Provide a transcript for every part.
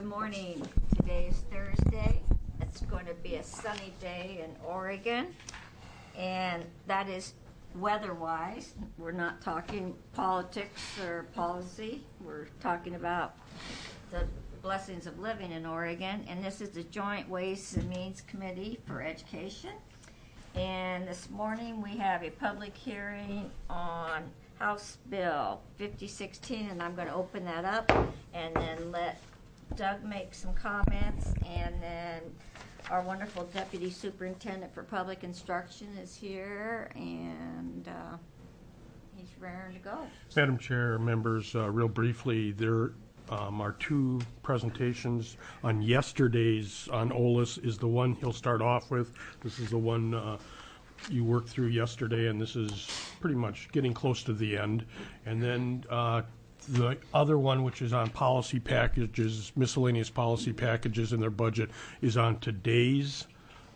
Good morning. Today is Thursday. It's going to be a sunny day in Oregon, and that is weather-wise. We're not talking politics or policy. We're talking about the blessings of living in Oregon, and this is the Joint Ways and Means Committee for Education. And this morning we have a public hearing on House Bill 5016, and I'm going to open that up and then let Doug make some comments, and then our wonderful Deputy Superintendent for Public Instruction is here, and he's raring to go. Madam Chair, members, real briefly, there are two presentations on yesterday's on OLAS is the one he'll start off with. This is the one you worked through yesterday, and this is pretty much getting close to the end. And then the other one, which is on policy packages, miscellaneous policy packages in their budget, is on today's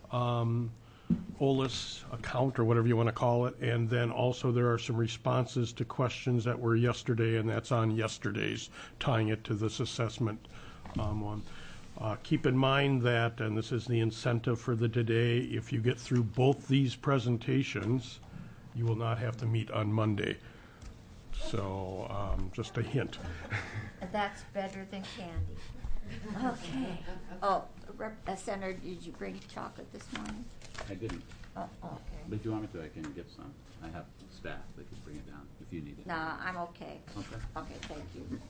OLAS account, or whatever you want to call it. And then also there are some responses to questions that were yesterday, and that's on yesterday's, tying it to this assessment one. Keep in mind that, and this is the incentive for the today, if you get through both these presentations, you will not have to meet on Monday. So just a hint. That's better than candy. Okay. Oh, Senator, did you bring chocolate this morning? I didn't. Oh, okay. But if you want me to, I can get some. I have staff that can bring it down if you need it. No, I'm okay. Okay. Okay, thank you.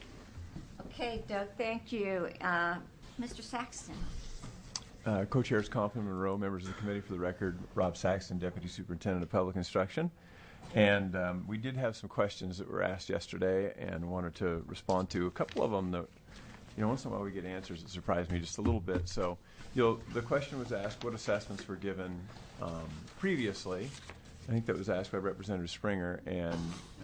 Okay, Doug, thank you. Mr. Saxton. Co-chairs Kaufman, Monroe, members of the committee. For the record, Rob Saxton, Deputy Superintendent of Public Instruction. And we did have some questions that were asked yesterday and wanted to respond to. A couple of them that, once in a while we get answers that surprise me just a little bit. So, the question was asked what assessments were given previously. I think that was asked by Representative Springer. And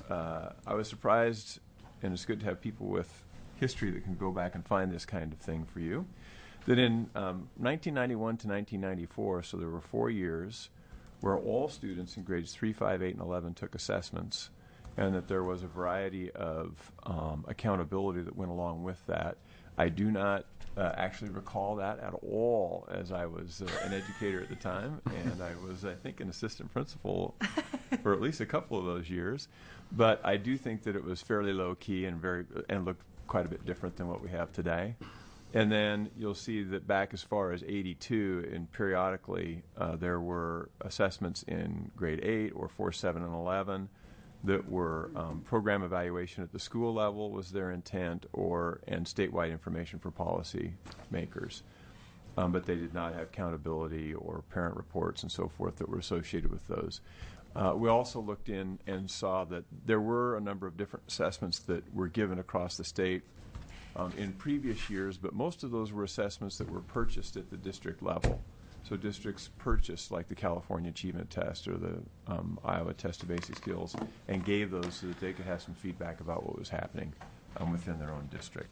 I was surprised, and it's good to have people with history that can go back and find this kind of thing for you, that in 1991 to 1994, so there were 4 years, where all students in grades 3, 5, 8, and 11 took assessments, and that there was a variety of accountability that went along with that. I do not actually recall that at all, as I was an educator at the time, and I was, I think, an assistant principal for at least a couple of those years. But I do think that it was fairly low-key and looked quite a bit different than what we have today. And then you'll see that back as far as 82, and periodically there were assessments in grade 8 or 4, 7, and 11 that were program evaluation at the school level was their intent, and statewide information for policy makers. But they did not have accountability or parent reports and so forth that were associated with those. We also looked in and saw that there were a number of different assessments that were given across the state in previous years, but most of those were assessments that were purchased at the district level. So districts purchased like the California Achievement Test or the Iowa Test of Basic Skills and gave those so that they could have some feedback about what was happening within their own district.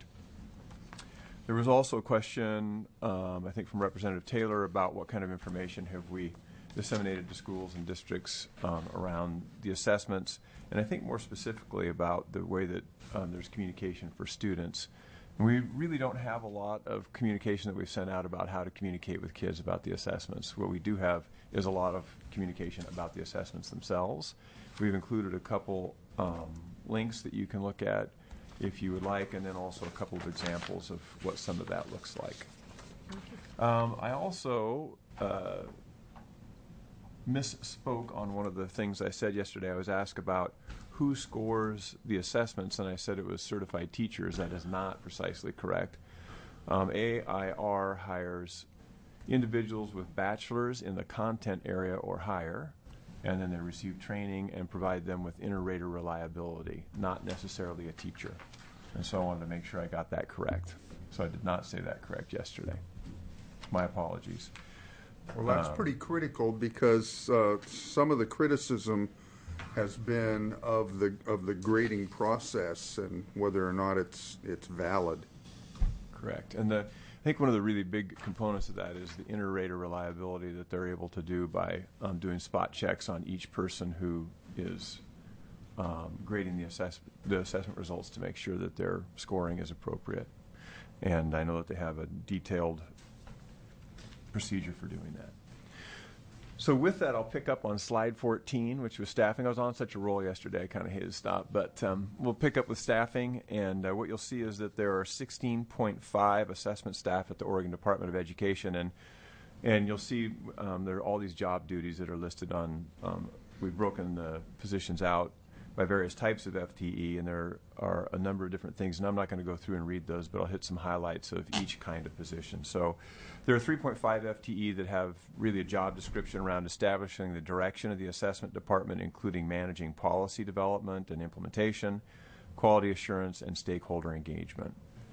There was also a question, I think from Representative Taylor, about what kind of information have we disseminated to schools and districts around the assessments, and I think more specifically about the way that there's communication for students. And we really don't have a lot of communication that we've sent out about how to communicate with kids about the assessments. What we do have is a lot of communication about the assessments themselves. We've included a couple links that you can look at if you would like, and then also a couple of examples of what some of that looks like. I also misspoke on one of the things I said yesterday. I was asked about who scores the assessments, and I said it was certified teachers. That is not precisely correct. AIR hires individuals with bachelors in the content area or higher, and then they receive training and provide them with inter-rater reliability, not necessarily a teacher. And so I wanted to make sure I got that correct. So I did not say that correct yesterday. My apologies. Well, that's pretty critical, because some of the criticism has been of the grading process and whether or not it's valid. Correct. And I think one of the really big components of that is the inter-rater reliability that they're able to do by doing spot checks on each person who is grading the assessment results to make sure that their scoring is appropriate. And I know that they have a detailed procedure for doing that. So with that, I'll pick up on slide 14, which was staffing. I was on such a roll yesterday, I kind of hated to stop. But we'll pick up with staffing, and what you'll see is that there are 16.5 assessment staff at the Oregon Department of Education. And you'll see there are all these job duties that are listed on, we've broken the positions out by various types of FTE, and there are a number of different things. And I'm not going to go through and read those, but I'll hit some highlights of each kind of position. So there are 3.5 FTE that have really a job description around establishing the direction of the assessment department, including managing policy development and implementation, quality assurance, and stakeholder engagement.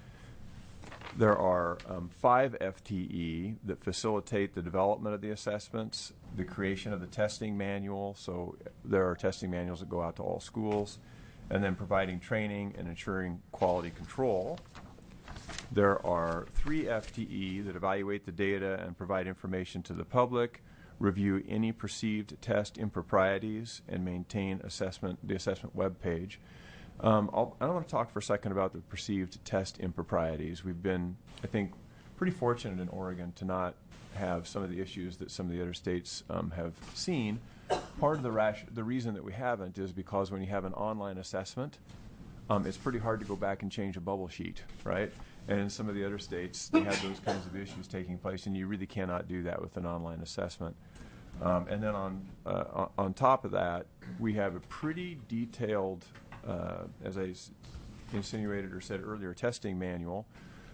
There are 5 FTE that facilitate the development of the assessments, the creation of the testing manual, so there are testing manuals that go out to all schools, and then providing training and ensuring quality control. There are 3 FTE that evaluate the data and provide information to the public, review any perceived test improprieties, and maintain the assessment web page. I want to talk for a second about the perceived test improprieties. We've been, I think, pretty fortunate in Oregon to not have some of the issues that some of the other states have seen. Part of the reason that we haven't is because when you have an online assessment, it's pretty hard to go back and change a bubble sheet, right? And in some of the other states, they have those kinds of issues taking place, and you really cannot do that with an online assessment. And then on top of that, we have a pretty detailed, as I insinuated or said earlier, testing manual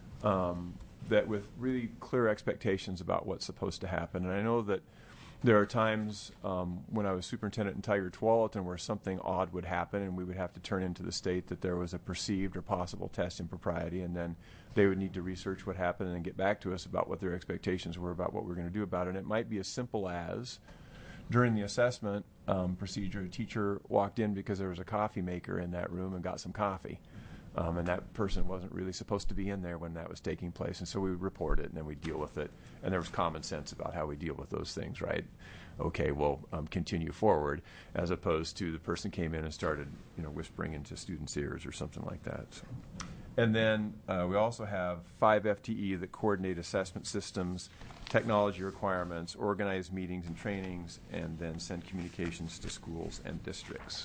that with really clear expectations about what's supposed to happen. And I know that there are times when I was superintendent in Tigard-Tualatin where something odd would happen, and we would have to turn into the state that there was a perceived or possible test impropriety, and then they would need to research what happened and get back to us about what their expectations were about what we're going to do about it. And it might be as simple as during the assessment procedure, a teacher walked in because there was a coffee maker in that room and got some coffee. And that person wasn't really supposed to be in there when that was taking place. And so we would report it, and then we'd deal with it. And there was common sense about how we deal with those things, right? Okay, we'll continue forward, as opposed to the person came in and started, whispering into students' ears or something like that. So. And then we also have 5 FTE that coordinate assessment systems, technology requirements, organize meetings and trainings, and then send communications to schools and districts.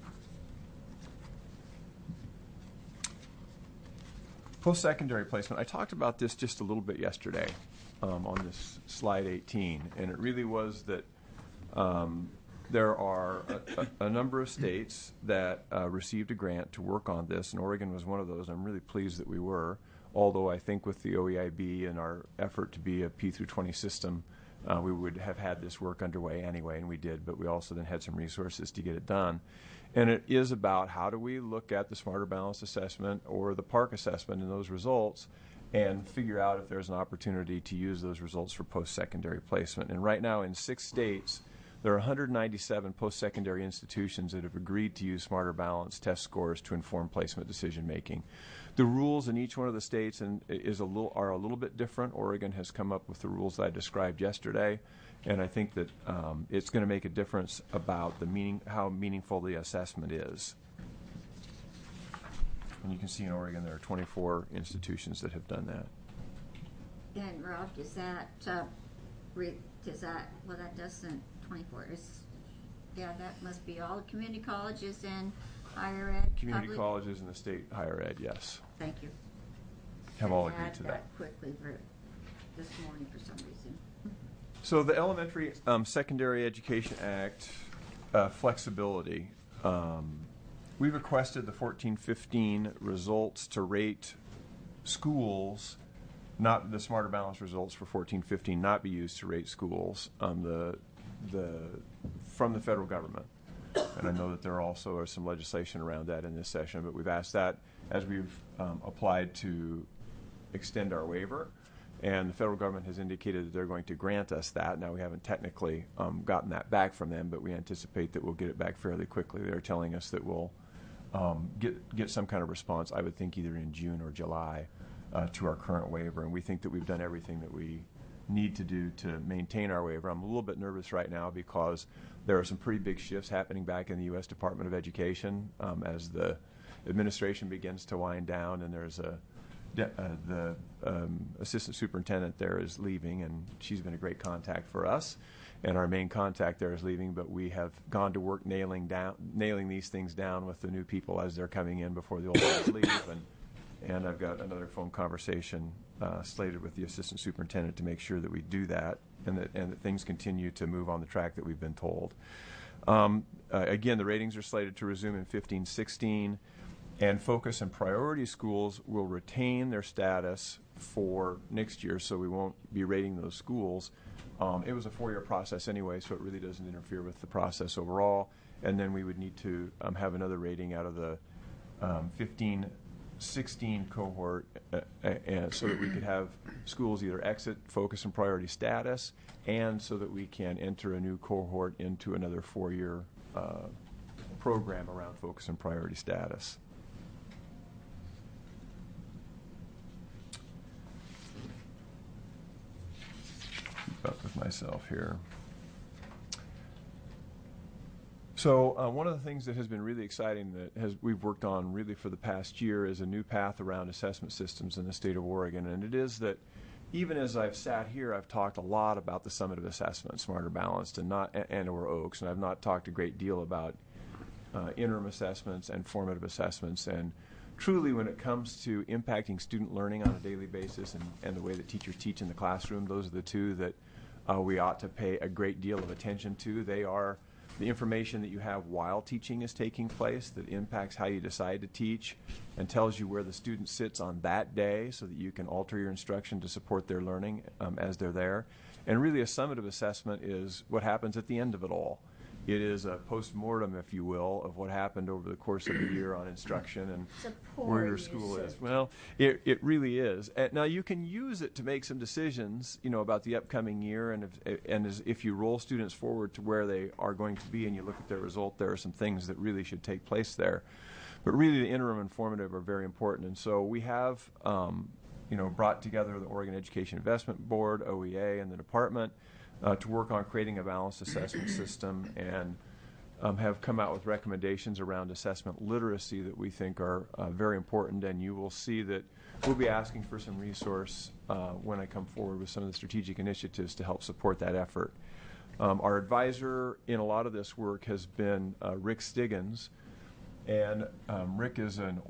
Post-secondary placement. I talked about this just a little bit yesterday on this slide 18, and it really was that there are a number of states that received a grant to work on this, and Oregon was one of those. I'm really pleased that we were, although I think with the OEIB and our effort to be a P-20 system, we would have had this work underway anyway, and we did, but we also then had some resources to get it done. And it is about how do we look at the Smarter Balanced Assessment or the PARCC assessment and those results and figure out if there's an opportunity to use those results for post-secondary placement. And right now in 6 states, there are 197 post-secondary institutions that have agreed to use Smarter Balanced test scores to inform placement decision-making. The rules in each one of the states are a little bit different. Oregon has come up with the rules that I described yesterday, and I think that it's going to make a difference about how meaningful the assessment is. And you can see in Oregon there are 24 institutions that have done that. And Rob, does that well, that doesn't 24 that must be all community colleges and higher ed. Community colleges and the state higher ed, yes. Thank you. Have all agreed to that. Quickly this morning for some reason. So the Elementary Secondary Education Act flexibility. We requested the 14-15 results to rate schools, not the Smarter Balanced results for 14-15 not be used to rate schools from the federal government. And I know that there also are some legislation around that in this session, but we've asked that as we've applied to extend our waiver. And the federal government has indicated that they're going to grant us that. Now, we haven't technically gotten that back from them, but we anticipate that we'll get it back fairly quickly. They're telling us that we'll get some kind of response, I would think either in June or July, to our current waiver. And we think that we've done everything that we need to do to maintain our waiver. I'm a little bit nervous right now because there are some pretty big shifts happening back in the U.S. Department of Education as the administration begins to wind down, and there's the assistant superintendent there is leaving, and she's been a great contact for us. And our main contact there is leaving, but we have gone to work nailing these things down with the new people as they're coming in before the old ones leave. And I've got another phone conversation slated with the assistant superintendent to make sure that we do that, and that things continue to move on the track that we've been told. Again, the ratings are slated to resume in 15-16, and focus and priority schools will retain their status for next year, so we won't be rating those schools. It was a 4-year process anyway, so it really doesn't interfere with the process overall. And then we would need to have another rating out of the 15-16 cohort, and so that we could have schools either exit focus and priority status, and so that we can enter a new cohort into another 4-year program around focus and priority status. Keep up with myself here. So one of the things that has been really exciting that we've worked on really for the past year is a new path around assessment systems in the state of Oregon. And it is that even as I've sat here, I've talked a lot about the summative assessment, Smarter Balanced, and or OAKS, and I've not talked a great deal about interim assessments and formative assessments. And truly, when it comes to impacting student learning on a daily basis and the way that teachers teach in the classroom, those are the two that we ought to pay a great deal of attention to. They are the information that you have while teaching is taking place that impacts how you decide to teach and tells you where the student sits on that day so that you can alter your instruction to support their learning as they're there. And really, a summative assessment is what happens at the end of it all. It is a post-mortem, if you will, of what happened over the course of the year on instruction and where your school is. Well, it really is. Now, you can use it to make some decisions, about the upcoming year, and if you roll students forward to where they are going to be and you look at their result, there are some things that really should take place there. But really, the interim and formative are very important. And so we have, brought together the Oregon Education Investment Board, OEA, and the department to work on creating a balanced assessment system, and have come out with recommendations around assessment literacy that we think are very important. And you will see that we'll be asking for some resource when I come forward with some of the strategic initiatives to help support that effort. Our advisor in a lot of this work has been Rick Stiggins, and Rick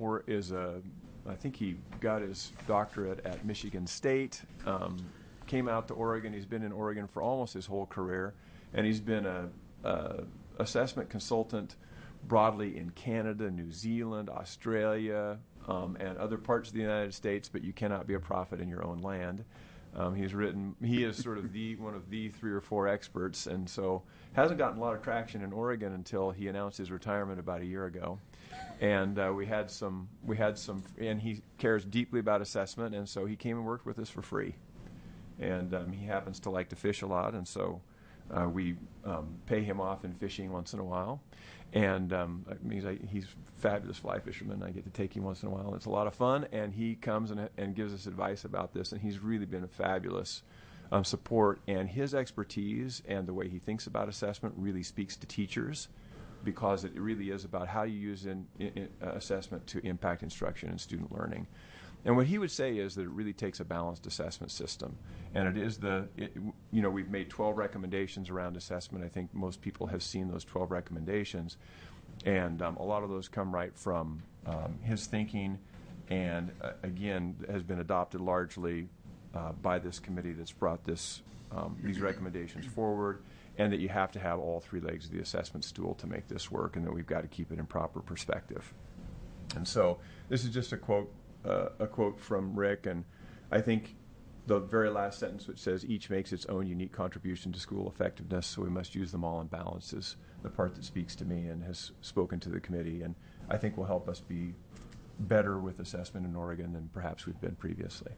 I think he got his doctorate at Michigan State. Came out to Oregon. He's been in Oregon for almost his whole career, and he's been a assessment consultant broadly in Canada, New Zealand, Australia, and other parts of the United States. But you cannot be a prophet in your own land. He is sort of one of the 3 or 4 experts, and so hasn't gotten a lot of traction in Oregon until he announced his retirement about a year ago. And we had some, and he cares deeply about assessment, and so he came and worked with us for free. And he happens to like to fish a lot, and so we pay him off in fishing once in a while. And he's a fabulous fly fisherman. I get to take him once in a while, and it's a lot of fun. And he comes and gives us advice about this, and he's really been a fabulous support. And his expertise and the way he thinks about assessment really speaks to teachers, because it really is about how you use assessment to impact instruction and student learning. And what he would say is that it really takes a balanced assessment system. And we've made 12 recommendations around assessment. I think most people have seen those 12 recommendations. And a lot of those come right from his thinking, and again, has been adopted largely by this committee that's brought these recommendations forward, and that you have to have all 3 legs of the assessment stool to make this work, and that we've got to keep it in proper perspective. And so this is just a quote from Rick, and I think the very last sentence, which says each makes its own unique contribution to school effectiveness, so we must use them all in balance, is the part that speaks to me and has spoken to the committee, and I think will help us be better with assessment in Oregon than perhaps we've been previously.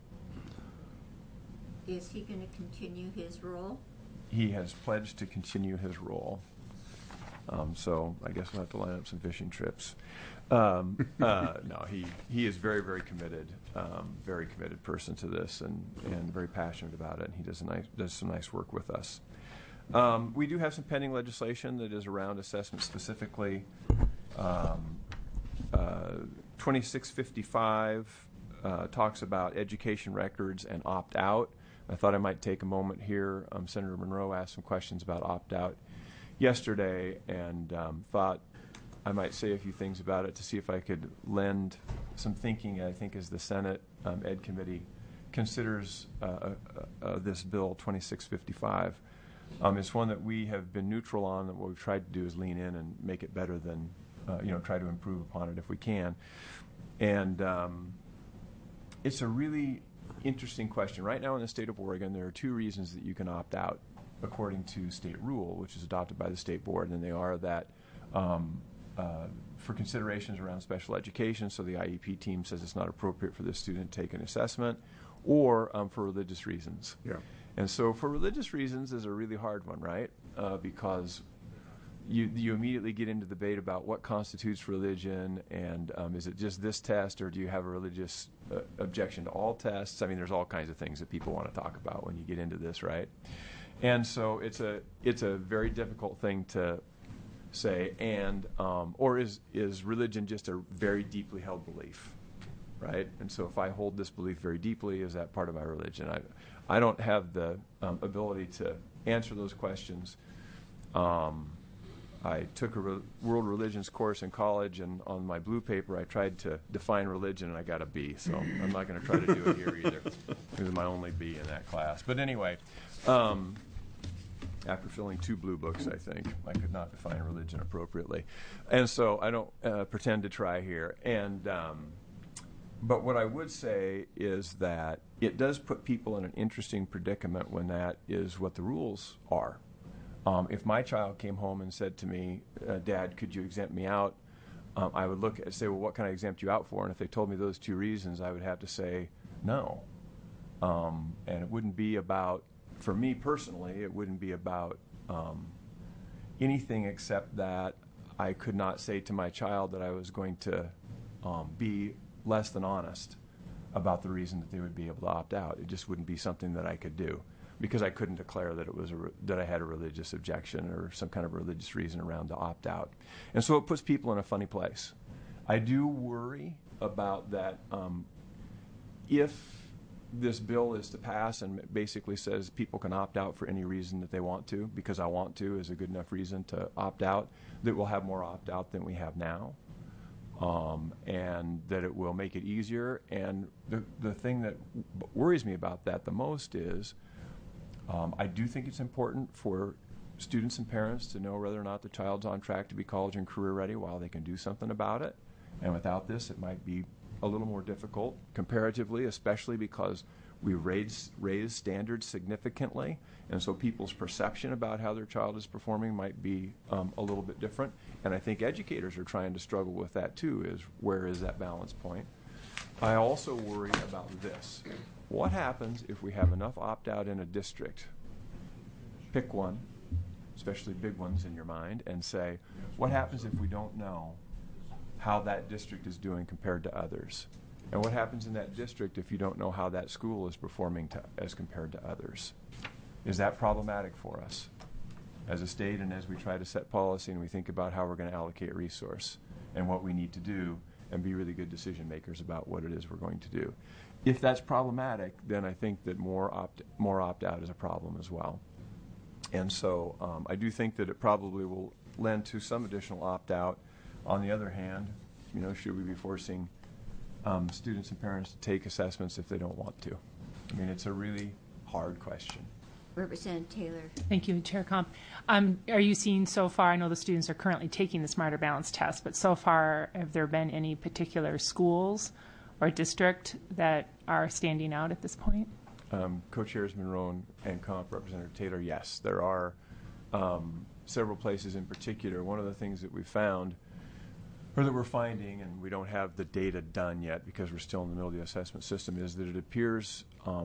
Is he going to continue his role? He has pledged to continue his role. So I guess we'll have to line up some fishing trips. No, he is very, very committed person to this, and very passionate about it. And he does some nice work with us. We do have some pending legislation that is around assessment specifically. 2655 talks about education records and opt-out. I thought I might take a moment here. Senator Monroe asked some questions about opt-out yesterday, and thought I might say a few things about it to see if I could lend some thinking, I think, as the Senate Ed Committee considers this bill 2655. It's one that we have been neutral on, and what we've tried to do is lean in and make it better than, try to improve upon it if we can. And it's a really interesting question. Right now in the state of Oregon, there are two reasons that you can opt out according to state rule, which is adopted by the state board, and they are that for considerations around special education, so the IEP team says it's not appropriate for this student to take an assessment, or for religious reasons. Yeah. And so for religious reasons is a really hard one, right? Because you immediately get into debate about what constitutes religion, and is it just this test, or do you have a religious objection to all tests? I mean, there's all kinds of things that people want to talk about when you get into this, right? And so it's a very difficult thing to say, and or is religion just a very deeply held belief, right? And so if I hold this belief very deeply, is that part of my religion? I don't have the ability to answer those questions. I took a world religions course in college, and on my blue paper I tried to define religion, and I got a B, so I'm not going to try to do it here either. It was my only B in that class. But anyway, after filling 2 blue books, I think, I could not define religion appropriately. And so I don't pretend to try here. And but what I would say is that it does put people in an interesting predicament when that is what the rules are. If my child came home and said to me, Dad, could you exempt me out? I would look and say, well, what can I exempt you out for? And if they told me those 2 reasons, I would have to say no. And it wouldn't be about, for me personally, it wouldn't be about anything except that I could not say to my child that I was going to be less than honest about the reason that they would be able to opt out. It just wouldn't be something that I could do, because I couldn't declare that it was that I had a religious objection or some kind of religious reason around the opt out. And so it puts people in a funny place. I do worry about that. If this bill is to pass and basically says people can opt out for any reason that they want to, because I want to is a good enough reason to opt out, that we'll have more opt out than we have now. And that it will make it easier. And the thing that worries me about that the most is I do think it's important for students and parents to know whether or not the child's on track to be college and career ready while they can do something about it. And without this, it might be a little more difficult comparatively, especially because we raise standards significantly. And so people's perception about how their child is performing might be a little bit different. And I think educators are trying to struggle with that too, is where is that balance point? I also worry about this. What happens if we have enough opt-out in a district? Pick one, especially big ones in your mind, and say, what happens if we don't know how that district is doing compared to others? And what happens in that district if you don't know how that school is performing as compared to others? Is that problematic for us as a state, and as we try to set policy and we think about how we're going to allocate resource and what we need to do and be really good decision makers about what it is we're going to do? If that's problematic, then I think that more opt-out is a problem as well. And so I do think that it probably will lend to some additional opt-out. On the other hand, should we be forcing students and parents to take assessments if they don't want to? I mean, it's a really hard question. Representative Taylor. Thank you, Chair Comp. Are you seeing so far, I know the students are currently taking the Smarter Balance test, but so far, have there been any particular schools or district that are standing out at this point? Co-chairs Monroe and Comp, Representative Taylor, yes. There are several places in particular. One of the things that we found, or that we're finding, and we don't have the data done yet because we're still in the middle of the assessment system, is that it appears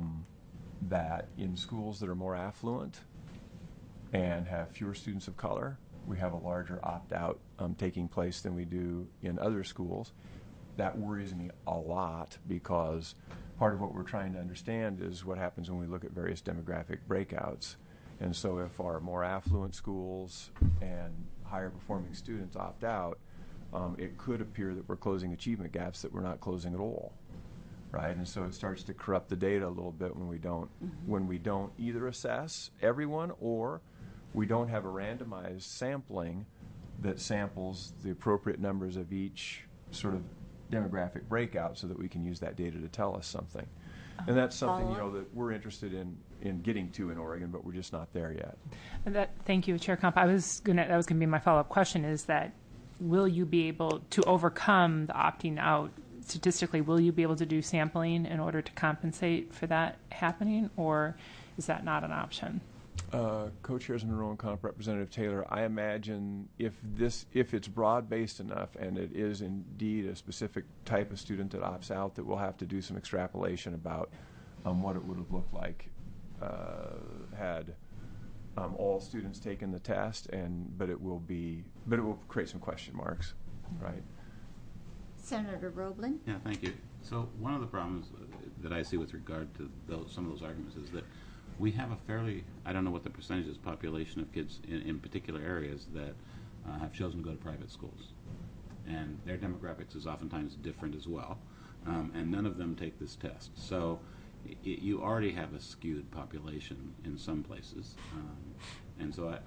that in schools that are more affluent and have fewer students of color, we have a larger opt-out taking place than we do in other schools. That worries me a lot, because part of what we're trying to understand is what happens when we look at various demographic breakouts. And so if our more affluent schools and higher performing students opt out, it could appear that we're closing achievement gaps that we're not closing at all, right? And so it starts to corrupt the data a little bit when we don't either assess everyone or we don't have a randomized sampling that samples the appropriate numbers of each sort of demographic breakout so that we can use that data to tell us something. And that's something, that we're interested in getting to in Oregon, but we're just not there yet. Thank you, Chair Kump. That was going to be my follow-up question, is that will you be able to overcome the opting out statistically? Will you be able to do sampling in order to compensate for that happening, or is that not an option? Co-chairs Monroe and Comp, Representative Taylor, I imagine if it's broad-based enough and it is indeed a specific type of student that opts out, that we'll have to do some extrapolation about what it would have looked like had all students taken the test, but it will create some question marks, right? Senator Roebling? Yeah, thank you. So one of the problems that I see with regard to some of those arguments is that we have a fairly, I don't know what the percentage is, population of kids in particular areas that have chosen to go to private schools. And their demographics is oftentimes different as well. And none of them take this test. So you already have a skewed population in some places. And so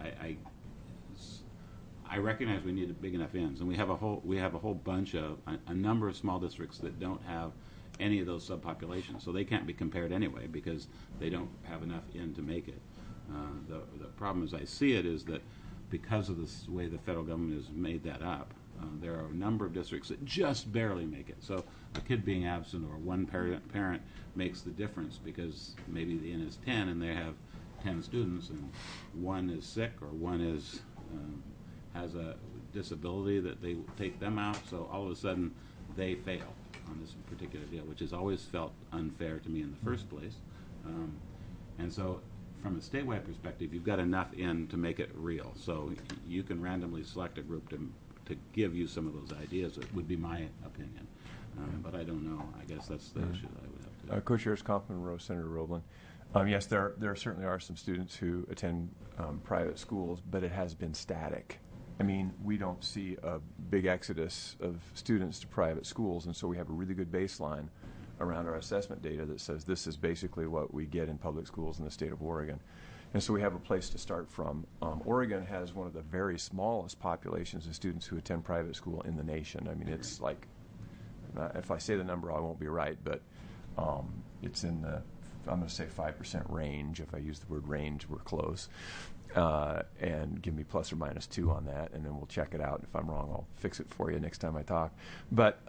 I recognize we need big enough ends. And we have a whole bunch of, a number of small districts that don't have any of those subpopulations, so they can't be compared anyway because they don't have enough in to make it. The problem as I see it is that because of the way the federal government has made that up, there are a number of districts that just barely make it. So a kid being absent or one parent makes the difference because maybe the N is 10 and they have 10 students and one is sick or one is has a disability that they take them out, so all of a sudden they fail on this particular deal, which has always felt unfair to me in the first place. And so from a statewide perspective, you've got enough in to make it real. So you can randomly select a group to give you some of those ideas. It would be my opinion. But I don't know. I guess that's the issue that I would have to... Co-chairs Kaufman, Monroe, Senator Roebling. Yes, there certainly are some students who attend private schools, but it has been static. I mean, we don't see a big exodus of students to private schools, and so we have a really good baseline around our assessment data that says this is basically what we get in public schools in the state of Oregon. And so we have a place to start from. Oregon has one of the very smallest populations of students who attend private school in the nation. I mean, it's like, if I say the number, I won't be right, but it's in the, I'm going to say 5% range. If I use the word range, we're close. And give me plus or minus 2 on that, and then we'll check it out. If I'm wrong, I'll fix it for you next time I talk. But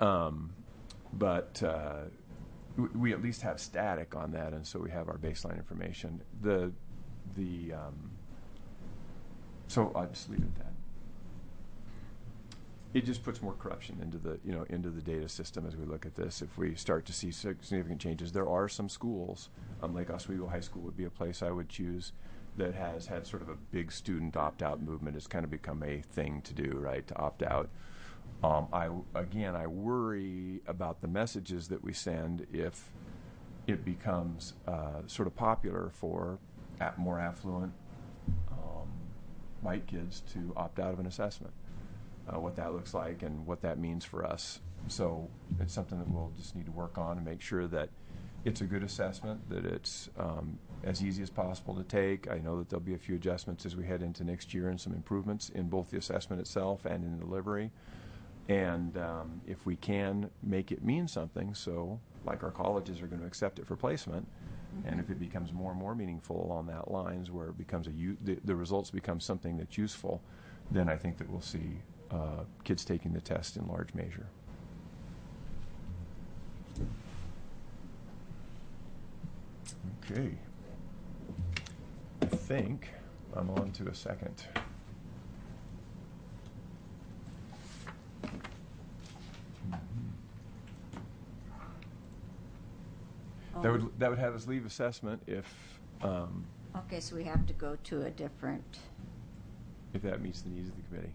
we at least have static on that, and so we have our baseline information. So I'll just leave it at that. It just puts more corruption into the data system as we look at this. If we start to see significant changes, there are some schools. Lake Oswego High School would be a place I would choose that has had sort of a big student opt-out movement. It's kind of become a thing to do, right, to opt out. I worry about the messages that we send if it becomes sort of popular for more affluent white kids to opt out of an assessment. What that looks like and what that means for us. So it's something that we'll just need to work on and make sure that it's a good assessment, that it's as easy as possible to take. I know that there'll be a few adjustments as we head into next year and some improvements in both the assessment itself and in delivery. And if we can make it mean something, so like our colleges are going to accept it for placement, and if it becomes more and more meaningful along that lines where it becomes the results become something that's useful, then I think that we'll see kids taking the test in large measure. Okay. I think I'm on to a second. That would have us leave assessment if Okay, so we have to go to a different... if that meets the needs of the committee.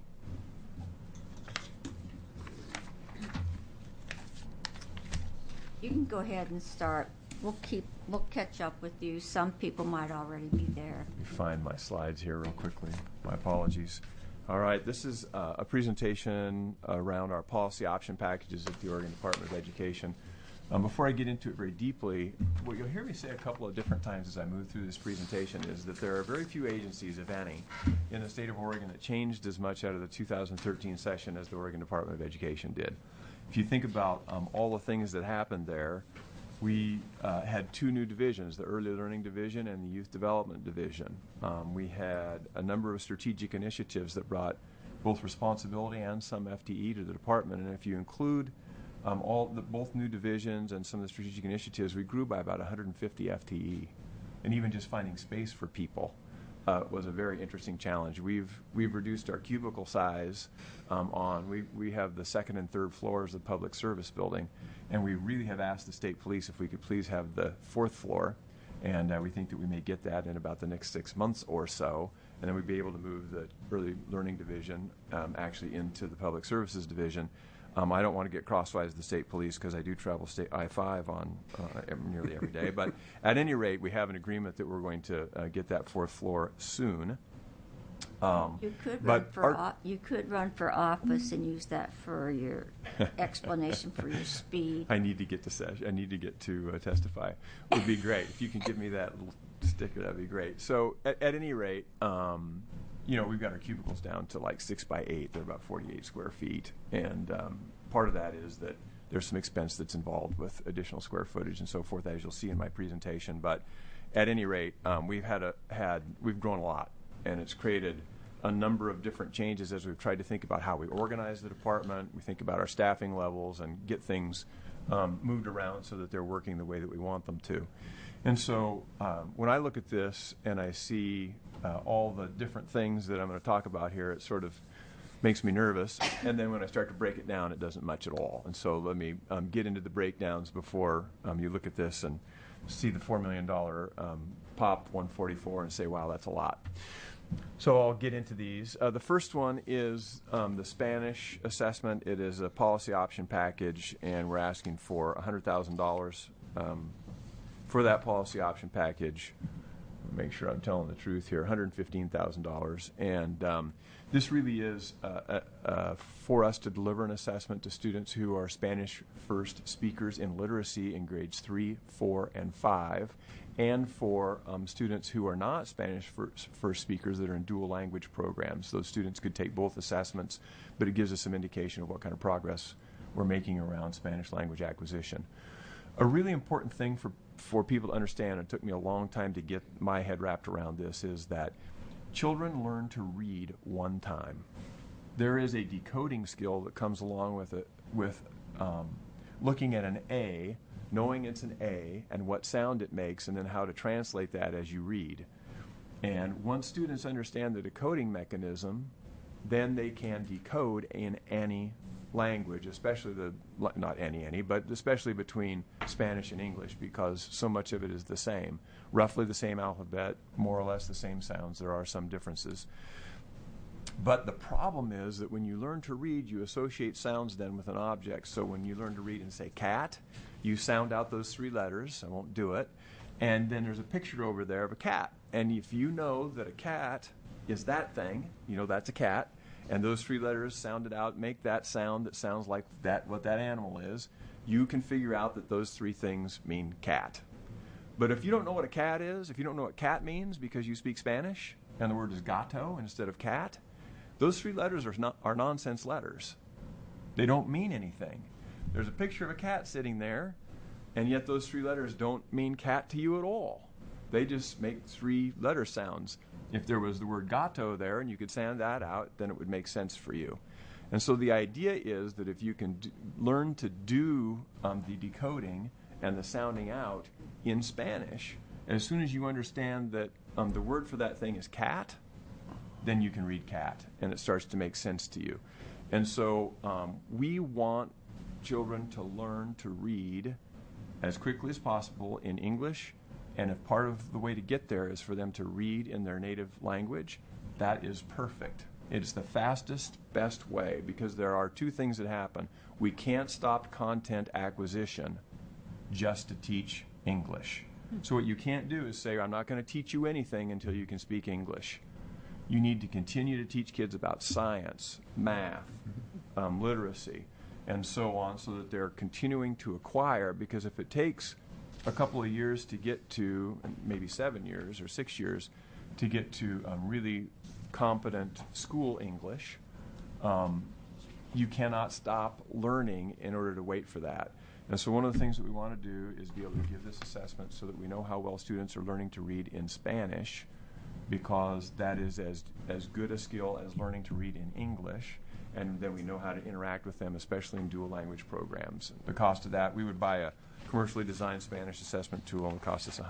You can go ahead and start. We'll catch up with you. Some people might already be there. Let me find my slides here real quickly. My apologies. All right, this is a presentation around our policy option packages at the Oregon Department of Education. Before I get into it very deeply, what you'll hear me say a couple of different times as I move through this presentation is that there are very few agencies, if any, in the state of Oregon that changed as much out of the 2013 session as the Oregon Department of Education did. If you think about all the things that happened there, we had two new divisions, the Early Learning Division and the Youth Development Division. We had a number of strategic initiatives that brought both responsibility and some FTE to the department, and if you include both new divisions and some of the strategic initiatives, we grew by about 150 FTE. And even just finding space for people was a very interesting challenge. We've reduced our cubicle size we have the second and third floors of the public service building, and we really have asked the state police if we could please have the fourth floor, and we think that we may get that in about the next 6 months or so, and then we'd be able to move the Early Learning Division actually into the Public Services Division. I don't want to get crosswise with the state police because I do travel state I-5 on nearly every day. But at any rate, we have an agreement that we're going to get that fourth floor soon. You could run for office and use that for your explanation for your speed. I need to get to testify. Would be great if you can give me that little sticker. That'd be great. So at any rate. We've got our cubicles down to like 6 by 8. They're about 48 square feet. And part of that is that there's some expense that's involved with additional square footage and so forth, as you'll see in my presentation. But at any rate, we've grown a lot. And it's created a number of different changes as we've tried to think about how we organize the department. We think about our staffing levels and get things moved around so that they're working the way that we want them to. And so when I look at this and I see all the different things that I'm going to talk about here, it sort of makes me nervous. And then when I start to break it down, it doesn't much at all. And so let me get into the breakdowns before you look at this and see the $4 million POP 144 and say, wow, that's a lot. So I'll get into these. The first one is the Spanish assessment. It is a policy option package, and we're asking for $100,000 for that policy option package. Make sure I'm telling the truth here, $115,000. And this really is for us to deliver an assessment to students who are Spanish first speakers in literacy in grades 3, 4, and 5, and for students who are not Spanish first speakers that are in dual language programs. Those students could take both assessments, but it gives us some indication of what kind of progress we're making around Spanish language acquisition. A really important thing for people to understand, it took me a long time to get my head wrapped around this, is that children learn to read one time. There is a decoding skill that comes along with it, with looking at an A, knowing it's an A, and what sound it makes, and then how to translate that as you read. And once students understand the decoding mechanism, then they can decode in any language, especially but especially between Spanish and English, because so much of it is the same. Roughly the same alphabet, more or less the same sounds. There are some differences. But the problem is that when you learn to read, you associate sounds then with an object. So when you learn to read and say cat, you sound out those 3 letters. I won't do it. And then there's a picture over there of a cat. And if you know that a cat is that thing, you know that's a cat, and those 3 letters sounded out make that sound that sounds like that, what that animal is, you can figure out that those 3 things mean cat. But if you don't know what a cat is, if you don't know what cat means because you speak Spanish, and the word is gato instead of cat, those 3 letters are nonsense letters. They don't mean anything. There's a picture of a cat sitting there, and yet those 3 letters don't mean cat to you at all. They just make 3 letter sounds. If there was the word gato there and you could sound that out, then it would make sense for you. And so the idea is that if you can learn to do the decoding and the sounding out in Spanish, as soon as you understand that the word for that thing is cat, then you can read cat, and it starts to make sense to you. And so we want children to learn to read as quickly as possible in English. And if part of the way to get there is for them to read in their native language, that is perfect. It's the fastest, best way, because there are 2 things that happen. We can't stop content acquisition just to teach English. So what you can't do is say, I'm not going to teach you anything until you can speak English. You need to continue to teach kids about science, math, literacy. and so on, so that they're continuing to acquire, because if it takes a couple of years to get to, maybe 7 years or 6 years, to get to really competent school English, you cannot stop learning in order to wait for that. And so one of the things that we want to do is be able to give this assessment so that we know how well students are learning to read in Spanish, because that is as good a skill as learning to read in English, and then we know how to interact with them, especially in dual language programs. The cost of that, we would buy a commercially designed Spanish assessment tool, and it cost us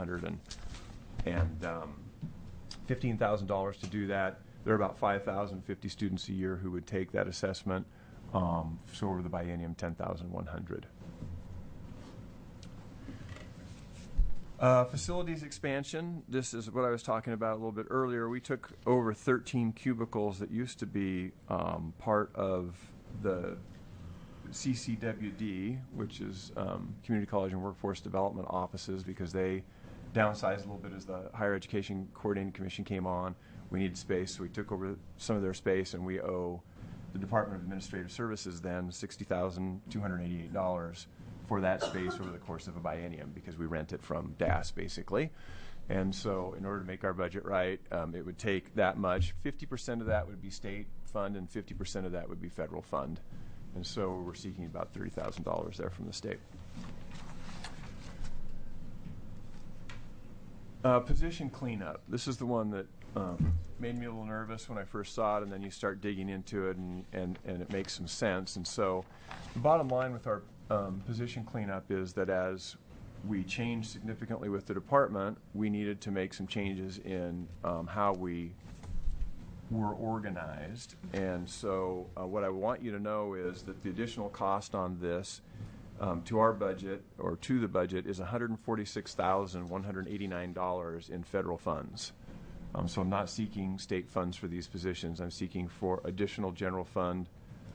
$115,000 to do that. There are about 5,050 students a year who would take that assessment, so over the biennium, 10,100. Facilities expansion. This is what I was talking about a little bit earlier. We took over 13 cubicles that used to be part of the CCWD, which is Community College and Workforce Development offices, because they downsized a little bit as the Higher Education Coordinating Commission came on. We needed space, so we took over some of their space, and we owe the Department of Administrative Services then $60,288 for that space over the course of a biennium, because we rent it from DAS basically. And so in order to make our budget right, it would take that much. 50% of that would be state fund and 50% of that would be federal fund. And so we're seeking about $30,000 there from the state. Position cleanup. This is the one that made me a little nervous when I first saw it, and then you start digging into it, and it makes some sense. And so the bottom line with our position cleanup is that as we changed significantly with the department, we needed to make some changes in how we were organized. And so what I want you to know is that the additional cost on this to our budget, or to the budget, is $146,189 in federal funds. So I'm not seeking state funds for these positions. I'm seeking for additional general fund,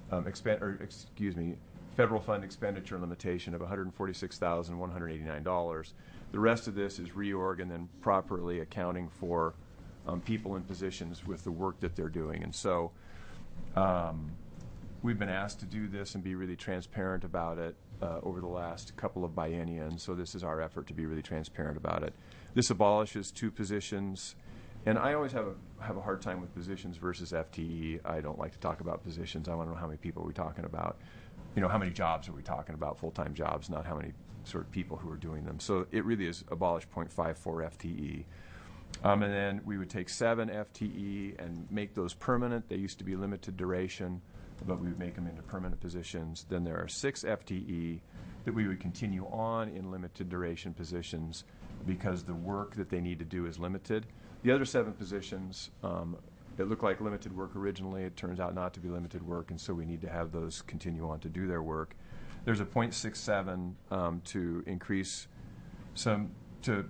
federal fund expenditure limitation of $146,189. The rest of this is reorg and then properly accounting for people in positions with the work that they're doing. And so we've been asked to do this and be really transparent about it over the last couple of biennia, and so this is our effort to be really transparent about it. This abolishes 2 positions, and I always have a hard time with positions versus FTE. I don't like to talk about positions. I want to know how many people are we talking about. You know, how many jobs are we talking about, full-time jobs, not how many sort of people who are doing them. So it really is abolish 0.54 FTE. And then we would take 7 FTE and make those permanent. They used to be limited duration, but we would make them into permanent positions. Then there are 6 FTE that we would continue on in limited duration positions because the work that they need to do is limited. The other 7 positions, it looked like limited work originally. It turns out not to be limited work, and so we need to have those continue on to do their work. There's a 0.67 to increase some to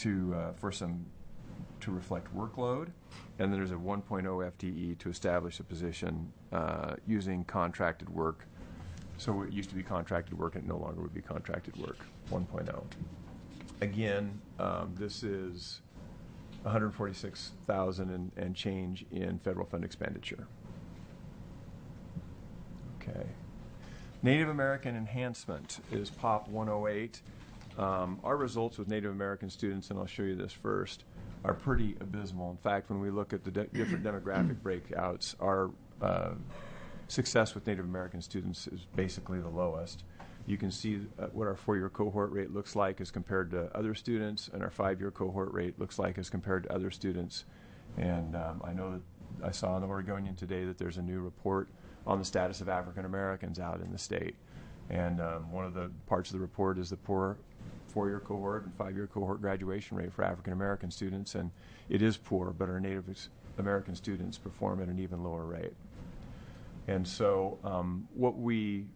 reflect workload, and then there's a 1.0 FTE to establish a position using contracted work. So it used to be contracted work, and it no longer would be contracted work. 1.0. Again, this is $146,000 and change in federal fund expenditure. Okay. Native American enhancement is POP 108. Our results with Native American students, and I'll show you this first, are pretty abysmal. In fact, when we look at the different demographic breakouts, our success with Native American students is basically the lowest. You can see what our 4-year cohort rate looks like as compared to other students, and our 5-year cohort rate looks like as compared to other students. And I know that I saw in the Oregonian today that there's a new report on the status of African Americans out in the state. And one of the parts of the report is the poor 4-year cohort and 5-year cohort graduation rate for African American students, and it is poor, but our Native American students perform at an even lower rate. And so what we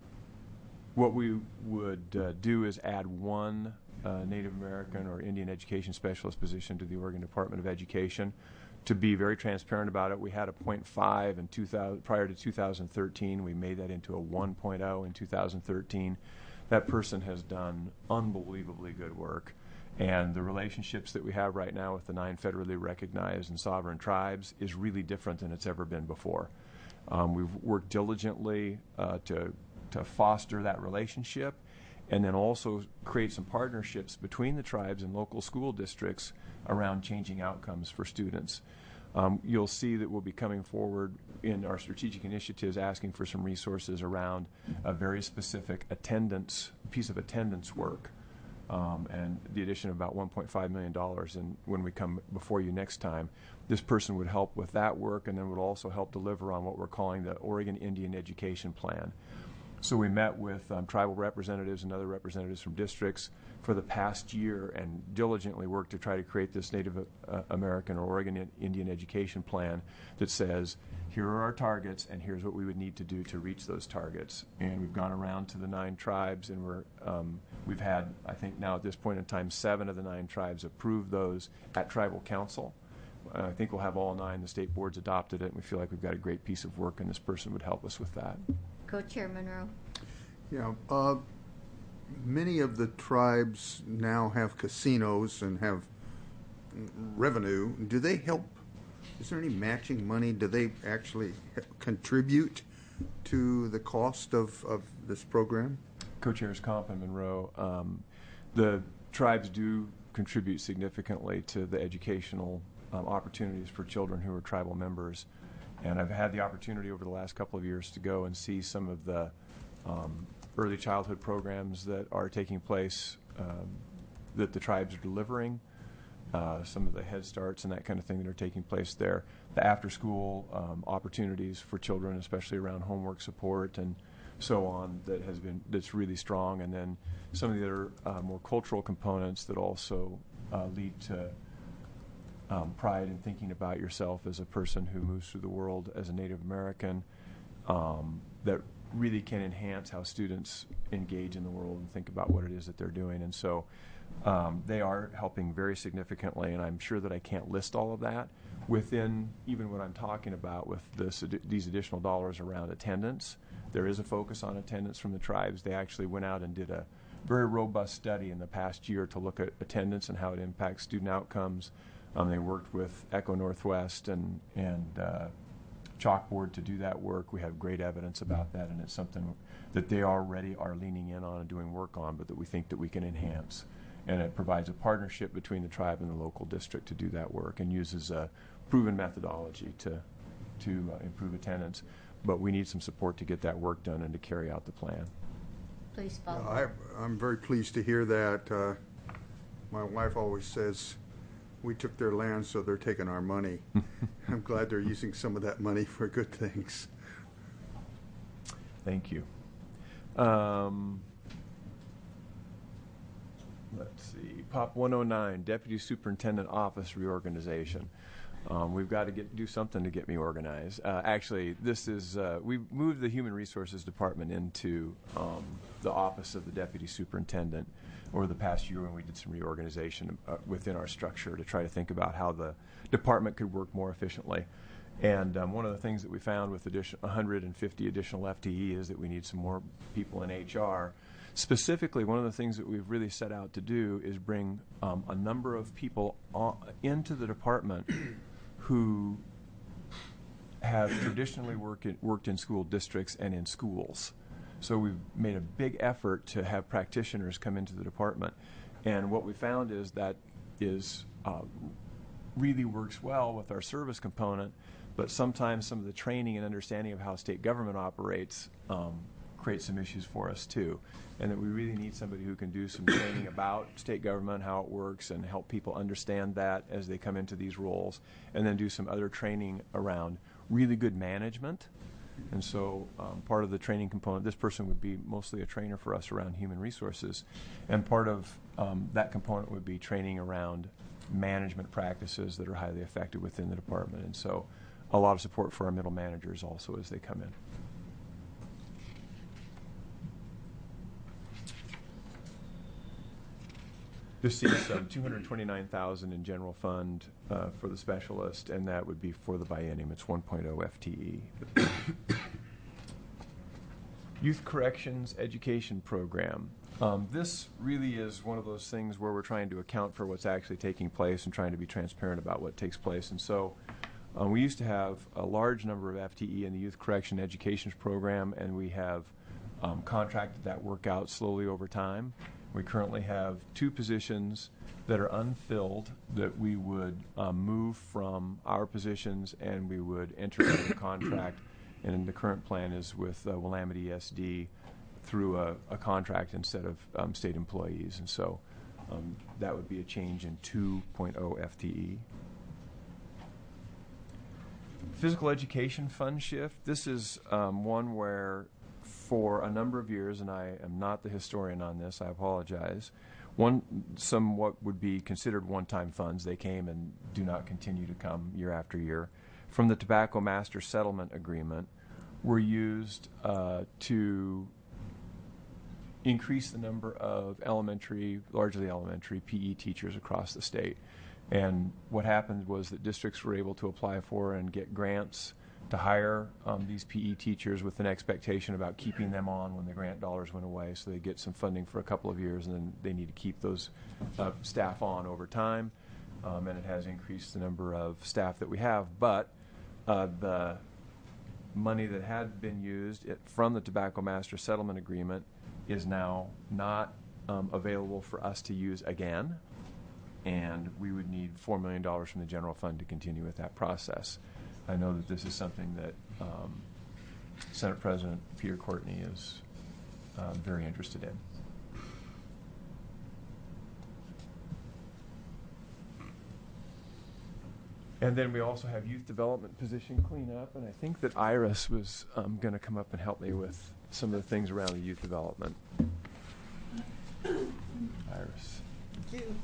would do is add 1 Native American or Indian education specialist position to the Oregon Department of Education. To be very transparent about it, we had a 0.5 in prior to 2013. We made that into a 1.0 in 2013. That person has done unbelievably good work. And the relationships that we have right now with the 9 federally recognized and sovereign tribes is really different than it's ever been before. We've worked diligently to to foster that relationship, and then also create some partnerships between the tribes and local school districts around changing outcomes for students. You'll see that we'll be coming forward in our strategic initiatives asking for some resources around a very specific piece of attendance work, and the addition of about $1.5 million. And when we come before you next time, this person would help with that work and then would also help deliver on what we're calling the Oregon Indian Education Plan. So we met with tribal representatives and other representatives from districts for the past year and diligently worked to try to create this Native American or Oregon Indian education plan that says, here are our targets and here's what we would need to do to reach those targets. And we've gone around to the 9 tribes, and we've had, I think now at this point in time, 7 of the 9 tribes approve those at tribal council. I think we'll have all 9. The state boards adopted it, and we feel like we've got a great piece of work, and this person would help us with that. Co-Chair Monroe. Yeah, many of the tribes now have casinos and have revenue. Do they help? Is there any matching money? Do they actually contribute to the cost of this program? Co-Chairs Comp and Monroe, the tribes do contribute significantly to the educational opportunities for children who are tribal members. And I've had the opportunity over the last couple of years to go and see some of the early childhood programs that are taking place that the tribes are delivering, some of the Head Starts and that kind of thing that are taking place there, the after-school opportunities for children, especially around homework support and so on, that's really strong, and then some of the other more cultural components that also lead to pride in thinking about yourself as a person who moves through the world as a Native American, that really can enhance how students engage in the world and think about what it is that they're doing. And so they are helping very significantly, and I'm sure that I can't list all of that within even what I'm talking about with these additional dollars around attendance. There is a focus on attendance from the tribes. They actually went out and did a very robust study in the past year to look at attendance and how it impacts student outcomes. They worked with Echo Northwest and Chalkboard to do that work. We have great evidence about that, and it's something that they already are leaning in on and doing work on, but that we think that we can enhance. And it provides a partnership between the tribe and the local district to do that work, and uses a proven methodology to improve attendance. But we need some support to get that work done and to carry out the plan. Please follow. I'm very pleased to hear that. My wife always says, we took their land, so they're taking our money. I'm glad they're using some of that money for good things. Thank you. Let's see. Pop 109, Deputy Superintendent Office Reorganization. We've got to do something to get me organized. Actually, this is we moved the Human Resources Department into the Office of the Deputy Superintendent over the past year when we did some reorganization within our structure to try to think about how the department could work more efficiently. And one of the things that we found with 150 additional FTE is that we need some more people in HR. Specifically, one of the things that we've really set out to do is bring a number of people into the department who have traditionally worked in school districts and in schools. So we've made a big effort to have practitioners come into the department. And what we found is that really works well with our service component, but sometimes some of the training and understanding of how state government operates create some issues for us too. And that we really need somebody who can do some training about state government, how it works, and help people understand that as they come into these roles, and then do some other training around really good management. And so part of the training component, this person would be mostly a trainer for us around human resources, and part of that component would be training around management practices that are highly effective within the department. And so a lot of support for our middle managers also as they come in. This sees $229,000 in general fund for the specialist, and that would be for the biennium. It's 1.0 FTE. Youth Corrections Education Program. This really is one of those things where we're trying to account for what's actually taking place and trying to be transparent about what takes place. And so we used to have a large number of FTE in the Youth Correction Education Program, and we have contracted that work out slowly over time. We currently have 2 positions that are unfilled that we would move from our positions, and we would enter into a contract. And the current plan is with Willamette ESD through a contract instead of state employees. And so that would be a change in 2.0 FTE. Physical education fund shift. This is one where for a number of years, and I am not the historian on this, I apologize, some what would be considered one-time funds, they came and do not continue to come year after year, from the Tobacco Master Settlement Agreement were used to increase the number of largely elementary PE teachers across the state. And what happened was that districts were able to apply for and get grants to hire these PE teachers with an expectation about keeping them on when the grant dollars went away. So they get some funding for a couple of years, and then they need to keep those staff on over time. And it has increased the number of staff that we have. But the money that had been used from the Tobacco Master Settlement Agreement is now not available for us to use again. And we would need $4 million from the general fund to continue with that process. I know that this is something that Senate President Peter Courtney is very interested in. And then we also have youth development position cleanup, and I think that Iris was going to come up and help me with some of the things around the youth development. Iris. Thank you.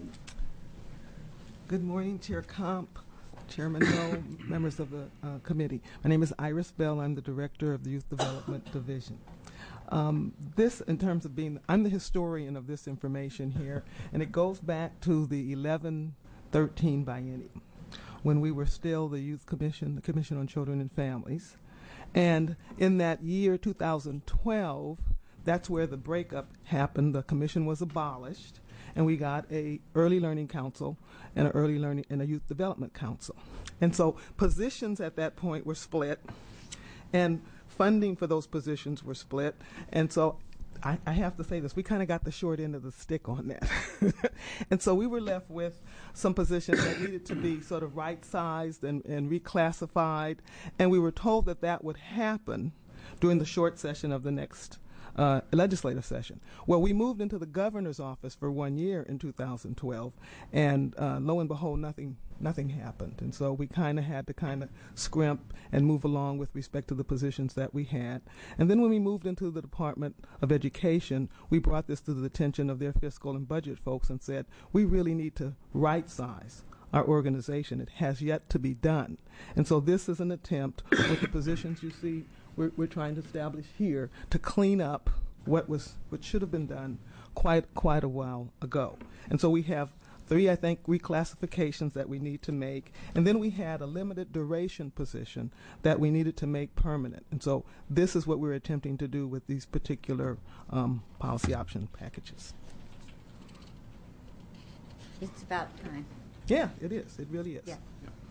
Good morning, Chair Comp, Chairman Rowe, members of the committee. My name is Iris Bell. I'm the director of the Youth Development Division. This, in terms of I'm the historian of this information here, and it goes back to the 11-13 biennium, when we were still the Youth Commission, the Commission on Children and Families. And in that year, 2012, that's where the breakup happened. The commission was abolished, and we got a early learning council and an early learning and a youth development council. And so positions at that point were split, and funding for those positions were split. And so I have to say this, we kind of got the short end of the stick on that. And so we were left with some positions that needed to be sort of right-sized and reclassified. And we were told that that would happen during the short session of the next legislative session. Well, we moved into the governor's office for 1 year in 2012, and lo and behold, nothing happened. And so we kind of had to scrimp and move along with respect to the positions that we had. And then when we moved into the Department of Education, we brought this to the attention of their fiscal and budget folks and said, we really need to right-size our organization. It has yet to be done. And so this is an attempt with the positions you see we're trying to establish here to clean up what should have been done quite a while ago. And so we have 3, I think, reclassifications that we need to make. And then we had a limited duration position that we needed to make permanent. And so this is what we're attempting to do with these particular policy option packages. It's about time. Yeah, it is. It really is. Yeah.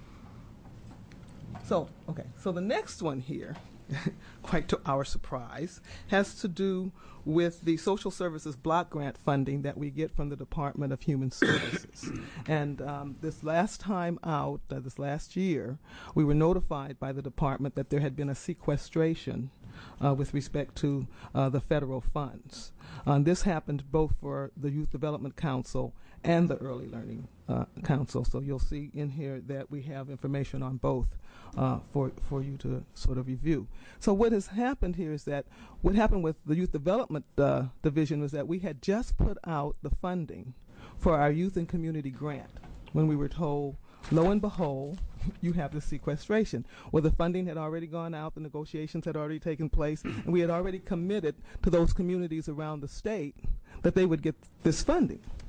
So the next one here, quite to our surprise, has to do with the social services block grant funding that we get from the Department of Human Services. And this last time out, this last year, we were notified by the department that there had been a sequestration with respect to the federal funds. This happened both for the Youth Development Council and the Early Learning Council. So you'll see in here that we have information on both for you to sort of review. So what has happened here is that what happened with the Youth Development Division was that we had just put out the funding for our Youth and Community Grant when we were told, lo and behold, you have the sequestration. Well, the funding had already gone out, the negotiations had already taken place, and we had already committed to those communities around the state that they would get this funding.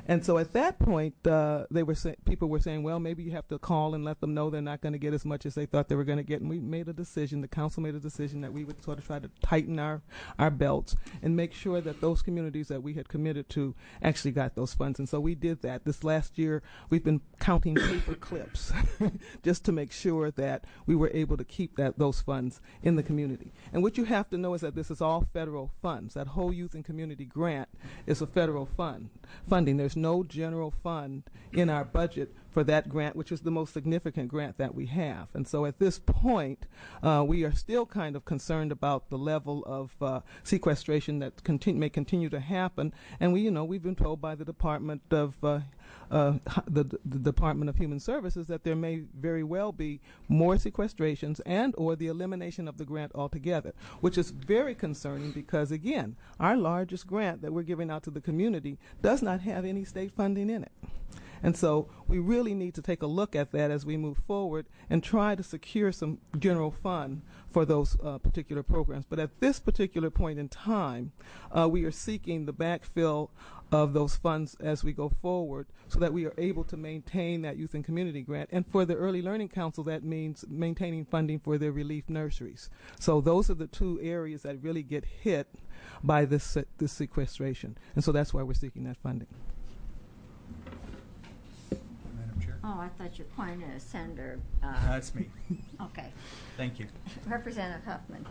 And so at that point, people were saying, well, maybe you have to call and let them know they're not going to get as much as they thought they were going to get. And we made a decision, the council made a decision that we would sort of try to tighten our belts and make sure that those communities that we had committed to actually got those funds. And so we did that. This last year, we've been counting paper clips just to make sure that we were able to keep those funds in the community. And what you have to know is that this is all federal funds. That whole youth and community grant is a federal funding. There's no general fund in our budget for that grant, which is the most significant grant that we have. And so at this point, we are still kind of concerned about the level of sequestration that may continue to happen. And we've been told by the Department of the Department of Human Services that there may very well be more sequestrations and or the elimination of the grant altogether, which is very concerning because, again, our largest grant that we're giving out to the community does not have any state funding in it. And so we really need to take a look at that as we move forward and try to secure some general fund for those particular programs. But at this particular point in time, we are seeking the backfill of those funds as we go forward so that we are able to maintain that youth and community grant. And for the Early Learning Council, that means maintaining funding for their relief nurseries. So those are the two areas that really get hit by this sequestration. And so that's why we're seeking that funding. Madam Chair? Oh, I thought you were pointing at Senator. That's me. Okay. Thank you. Representative Huffman.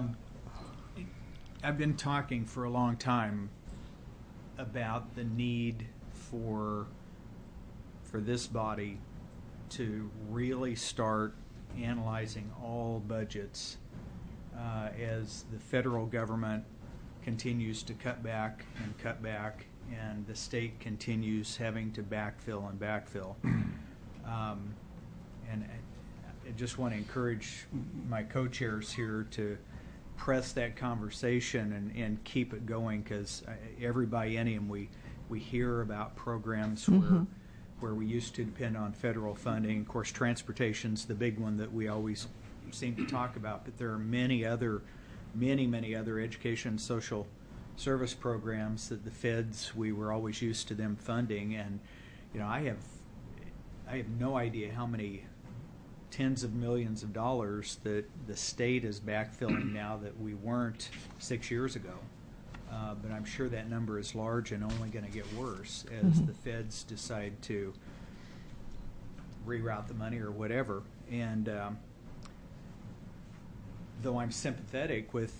I've been talking for a long time about the need for this body to really start analyzing all budgets as the federal government continues to cut back, and the state continues having to backfill. And I just want to encourage my co-chairs here to press that conversation and keep it going, because every biennium we hear about programs where we used to depend on federal funding. Of course, transportation's the big one that we always seem to talk about, but there are many other education and social service programs that the feds, we were always used to them funding. And I have no idea how many tens of millions of dollars that the state is backfilling now that we weren't 6 years ago. But I'm sure that number is large and only going to get worse as the feds decide to reroute the money or whatever. And though I'm sympathetic with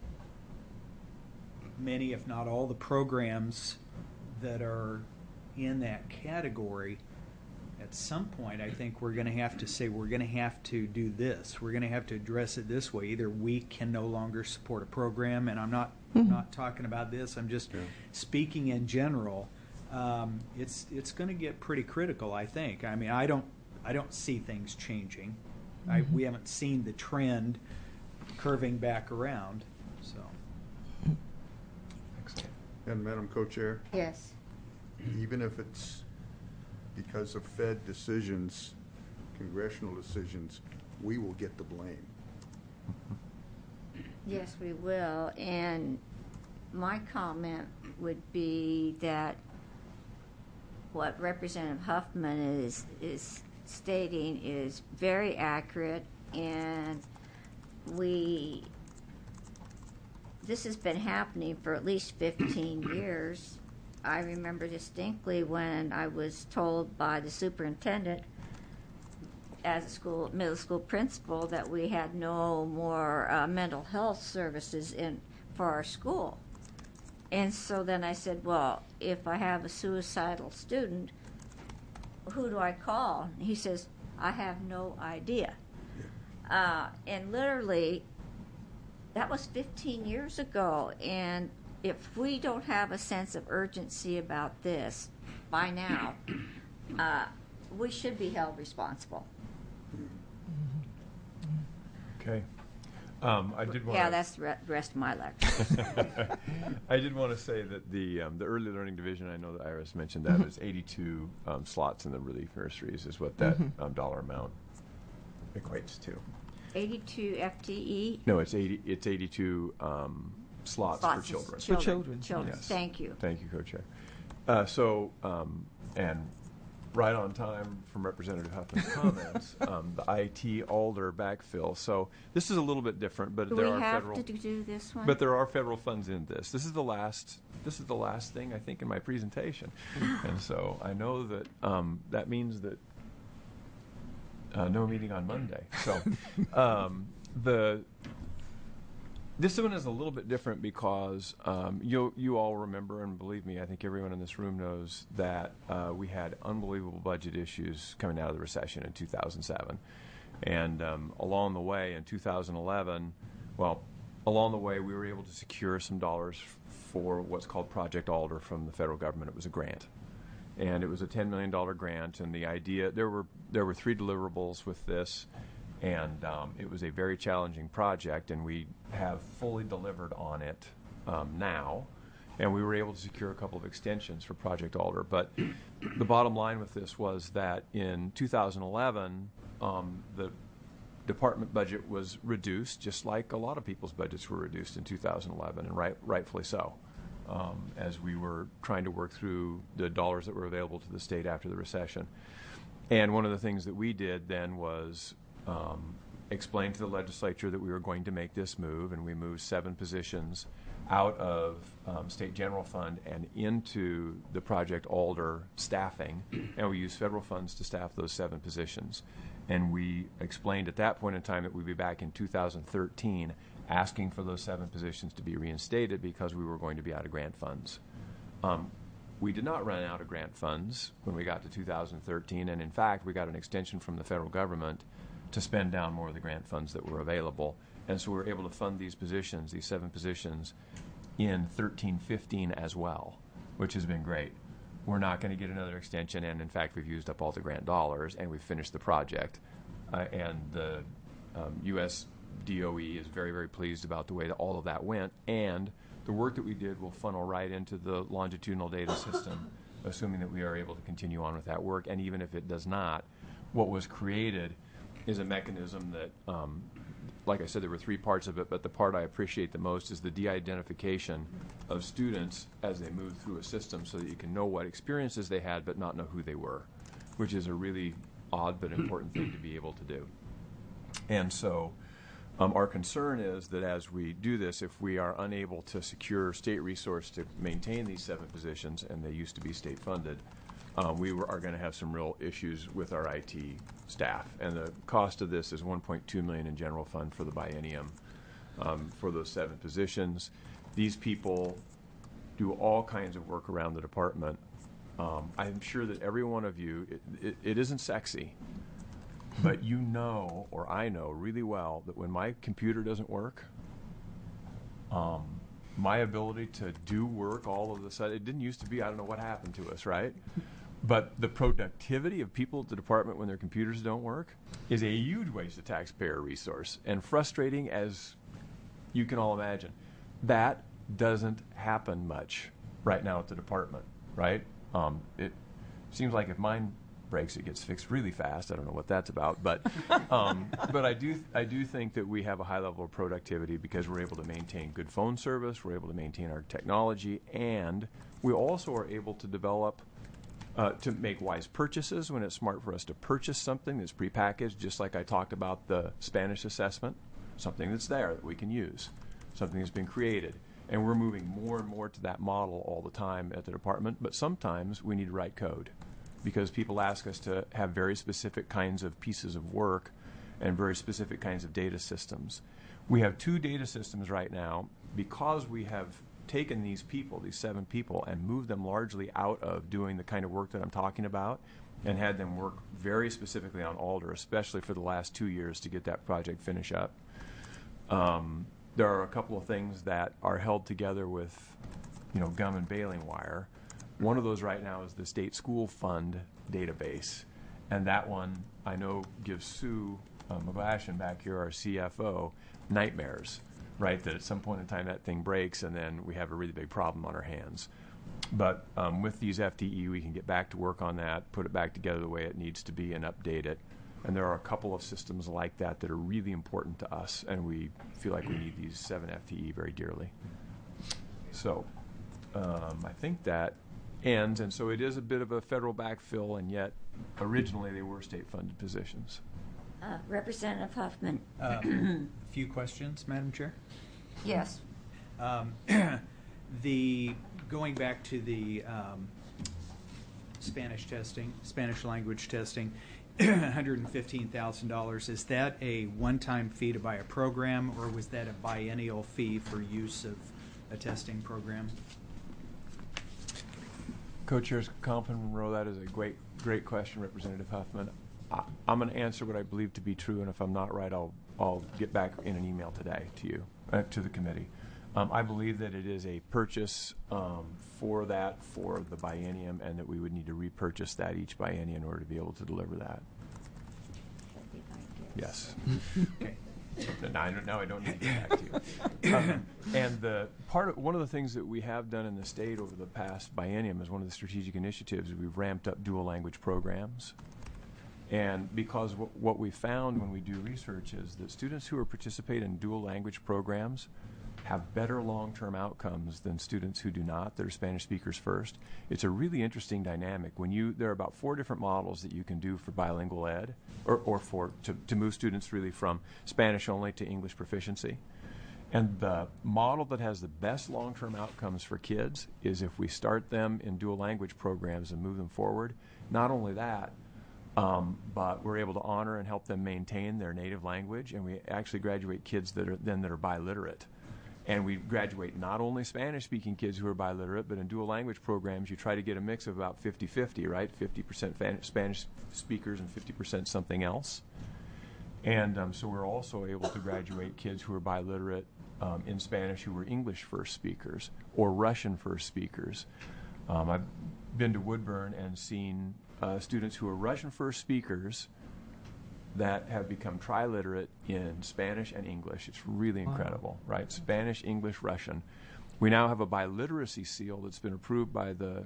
many, if not all, the programs that are in that category, at some point I think we're going to have to say we're going to have to do this. We're going to have to address it this way. Either we can no longer support a program, and I'm not talking about this, I'm just speaking in general. It's going to get pretty critical, I think. I mean, I don't see things changing. We haven't seen the trend curving back around. So. And Madam Co-Chair, Yes. even if it's because of Fed decisions, congressional decisions, we will get the blame. Yes, we will. And my comment would be that what Representative Huffman is stating is very accurate, and this has been happening for at least 15 years. I remember distinctly when I was told by the superintendent as a middle school principal that we had no more mental health services for our school. And so then I said, well, if I have a suicidal student, who do I call? And he says, I have no idea. And literally, that was 15 years ago. And if we don't have a sense of urgency about this by now, we should be held responsible. Okay. I did want. Yeah, that's the rest of my lecture. I did want to say that the early learning division, I know that Iris mentioned that, is 82 slots in the relief nurseries is what that dollar amount equates to. 82 FTE? No, it's 82 slots for children. For children. Children. Yes. Thank you. Thank you, Co-Chair. And right on time from Representative Huffman's comments, the IT Alder backfill. So this is a little bit different, but Do there we are have federal. to do this one? But there are federal funds in this. This is the last thing I think in my presentation, and so I know that that means that no meeting on Monday. So this one is a little bit different because you all remember, and believe me, I think everyone in this room knows that we had unbelievable budget issues coming out of the recession in 2007. And along the way in 2011, along the way we were able to secure some dollars for what's called Project Alder from the federal government. It was a grant. And it was a $10 million grant, and the idea, there were 3 deliverables with this. And it was a very challenging project, and we have fully delivered on it now. And we were able to secure a couple of extensions for Project Alder. But the bottom line with this was that in 2011, the department budget was reduced, just like a lot of people's budgets were reduced in 2011, and rightfully so, as we were trying to work through the dollars that were available to the state after the recession. And one of the things that we did then was explained to the legislature that we were going to make this move, and we moved 7 positions out of state general fund and into the Project Alder staffing, and we used federal funds to staff those 7 positions. And we explained at that point in time that we'd be back in 2013 asking for those 7 positions to be reinstated because we were going to be out of grant funds. We did not run out of grant funds when we got to 2013, and in fact we got an extension from the federal government to spend down more of the grant funds that were available. And so we were able to fund these positions, these 7 positions, in 13-15 as well, which has been great. We're not going to get another extension, and in fact we've used up all the grant dollars, and we've finished the project. And the U.S. DOE is very, very pleased about the way that all of that went, and the work that we did will funnel right into the longitudinal data system, assuming that we are able to continue on with that work. And even if it does not, what was created is a mechanism that, like I said, there were 3 parts of it, but the part I appreciate the most is the de-identification of students as they move through a system so that you can know what experiences they had but not know who they were, which is a really odd but important thing to be able to do. And so our concern is that as we do this, if we are unable to secure state resource to maintain these 7 positions, and they used to be state funded, we are going to have some real issues with our IT staff. And the cost of this is $1.2 million in general fund for the biennium for those 7 positions. These people do all kinds of work around the department. I'm sure that every one of you, it isn't sexy, but you know, or I know really well, that when my computer doesn't work, my ability to do work all of a sudden, it didn't used to be, I don't know what happened to us, right? But the productivity of people at the department when their computers don't work is a huge waste of taxpayer resource, and frustrating as you can all imagine. That doesn't happen much right now at the department, right? It seems like if mine breaks, it gets fixed really fast. I don't know what that's about, but but I do think that we have a high level of productivity because we're able to maintain good phone service, we're able to maintain our technology, and we also are able to develop to make wise purchases when it's smart for us to purchase something that's prepackaged, just like I talked about the Spanish assessment, something that's there that we can use, something that's been created. And we're moving more and more to that model all the time at the department, but sometimes we need to write code because people ask us to have very specific kinds of pieces of work and very specific kinds of data systems. We have 2 data systems right now because we have taken these people, these 7 people, and moved them largely out of doing the kind of work that I'm talking about and had them work very specifically on Alder, especially for the last 2 years to get that project finished up. There are a couple of things that are held together with, gum and baling wire. One of those right now is the state school fund database, and that one I know gives Sue McGlashan back here, our CFO, nightmares. Right, that at some point in time that thing breaks and then we have a really big problem on our hands. But with these FTE, we can get back to work on that, put it back together the way it needs to be, and update it. And there are a couple of systems like that that are really important to us, and we feel like we need these 7 FTE very dearly. So I think that ends, and so it is a bit of a federal backfill, and yet originally they were state-funded positions. Representative Huffman. A few questions, Madam Chair. Yes. Going back to the Spanish language testing, $115,000. Is that a one-time fee to buy a program, or was that a biennial fee for use of a testing program? Co-Chairs Comp and Monroe, that is a great question, Representative Huffman. I'm going to answer what I believe to be true, and if I'm not right, I'll get back in an email today to you, to the committee. I believe that it is a purchase for the biennium, and that we would need to repurchase that each biennium in order to be able to deliver that. Yes. Okay. No, I don't need to get back to you. And one of the things that we have done in the state over the past biennium is one of the strategic initiatives. We've ramped up dual language programs. And because what we found when we do research is that students who participate in dual language programs have better long-term outcomes than students who do not, that are Spanish speakers first. It's a really interesting dynamic. There are about 4 different models that you can do for bilingual ed, or to move students really from Spanish only to English proficiency. And the model that has the best long-term outcomes for kids is if we start them in dual language programs and move them forward. Not only that, but we're able to honor and help them maintain their native language, and we actually graduate kids that are biliterate. And we graduate not only Spanish-speaking kids who are biliterate, but in dual language programs, you try to get a mix of about 50-50, right? 50% Spanish speakers and 50% something else. And so we're also able to graduate kids who are biliterate in Spanish who were English first speakers or Russian first speakers. I've been to Woodburn and seen students who are Russian first speakers that have become triliterate in Spanish and English. It's really incredible, right? Spanish, English, Russian. We now have a biliteracy seal that's been approved by the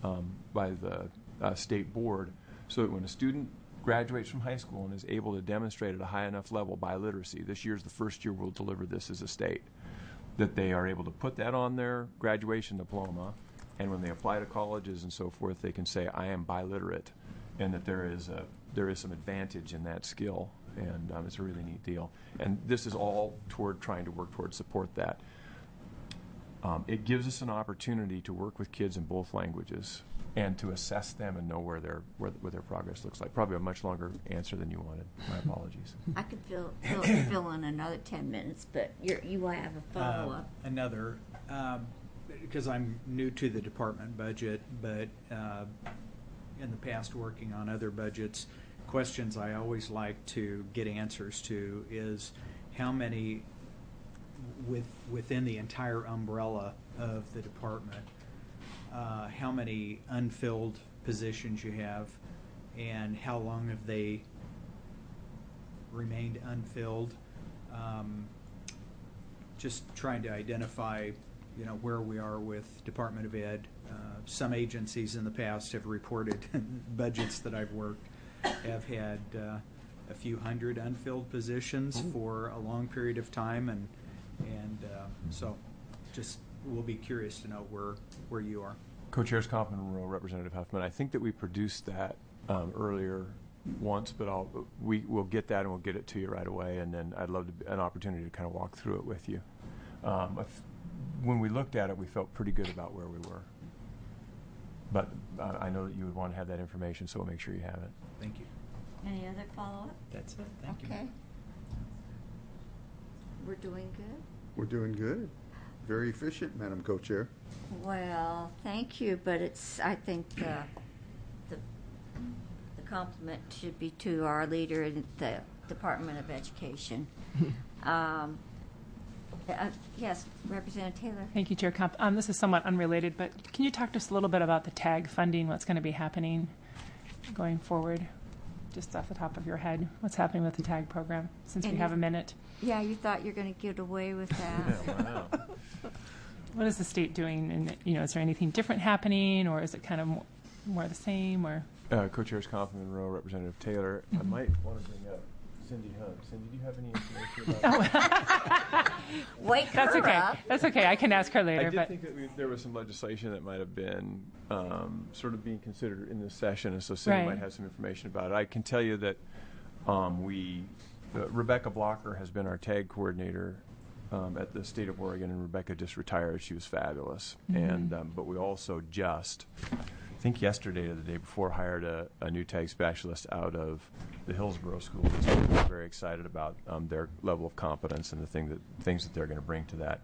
state board, so that when a student graduates from high school and is able to demonstrate at a high enough level biliteracy, this year's the first year we'll deliver this as a state, that they are able to put that on their graduation diploma, and when they apply to colleges and so forth, they can say, I am biliterate, and that there is some advantage in that skill, and it's a really neat deal. And this is all toward trying to work toward support that. It gives us an opportunity to work with kids in both languages and to assess them and know where their progress looks like. Probably a much longer answer than you wanted. My apologies. I could fill in another 10 minutes, but you have a follow-up. Because I'm new to the department budget, but in the past working on other budgets, questions I always like to get answers to is how many within the entire umbrella of the department, how many unfilled positions you have, and how long have they remained unfilled. Just trying to identify, where we are with Department of Ed. Some agencies in the past have reported budgets that I've worked have had a few hundred unfilled positions for a long period of time, and so just we'll be curious to know where you are. Co-Chairs Comp and Monroe, Representative Huffman, I think that we produced that earlier once, but we'll get that and we'll get it to you right away, and then I'd love an opportunity to kind of walk through it with you. When we looked at it, we felt pretty good about where we were. But I know that you would want to have that information, so we'll make sure you have it. Thank you. Any other follow-up? That's it. Thank you. Okay. We're doing good? We're doing good. Very efficient, Madam Co-Chair. Well, thank you, but I think the compliment should be to our leader in the Department of Education. Yes, Representative Taylor. Thank you, Chair Comp. This is somewhat unrelated, but can you talk to us a little bit about the TAG funding, what's going to be happening going forward? Just off the top of your head, what's happening with the TAG program, since we have a minute? Yeah, you thought you were going to get away with that. Yeah, wow. What is the state doing? And is there anything different happening, or is it kind of more the same? Or Co-Chairs Comp and Monroe, Representative Taylor, I might want to bring up Cindy Hunt. Cindy, do you have any information about that? Wake That's her okay. up. That's okay. I can ask her I later. did But think that there was some legislation that might have been sort of being considered in this session, and so Cindy Right. might have some information about it. I can tell you that Rebecca Blocker has been our tag coordinator at the state of Oregon, and Rebecca just retired. She was fabulous. And but we also just, I think yesterday or the day before, hired a new tag specialist out of the Hillsborough School District. We're very excited about their level of competence and the things that they're going to bring to that.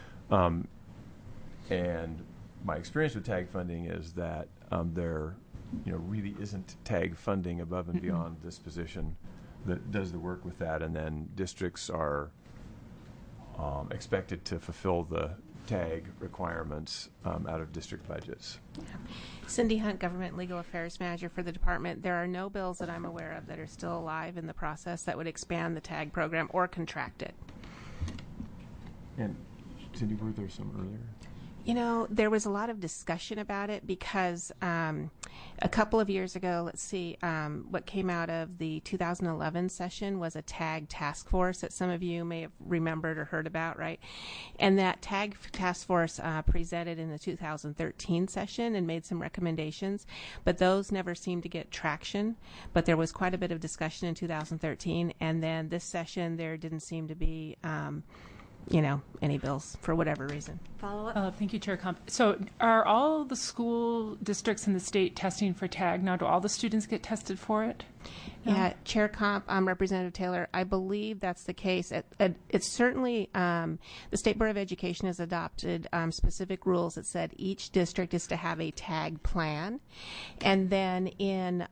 And my experience with tag funding is that there, really isn't tag funding above and beyond this position that does the work with that, and then districts are expected to fulfill the tag requirements out of district budgets. Cindy Hunt, Government Legal Affairs Manager for the department. There are no bills that I'm aware of that are still alive in the process that would expand the tag program or contract it. And Cindy, were there some earlier? There was a lot of discussion about it because a couple of years ago, what came out of the 2011 session was a tag task force that some of you may have remembered or heard about, right? And that tag task force presented in the 2013 session and made some recommendations, but those never seemed to get traction. But there was quite a bit of discussion in 2013, and then this session there didn't seem to be any bills for whatever reason. Follow up. thank you, Chair Comp. So are all the school districts in the state testing for tag now? Do all the students get tested for it? Yeah, Chair Comp, Representative Taylor, I believe that's the case. It's certainly, the State Board of Education has adopted specific rules that said each district is to have a tag plan. And then in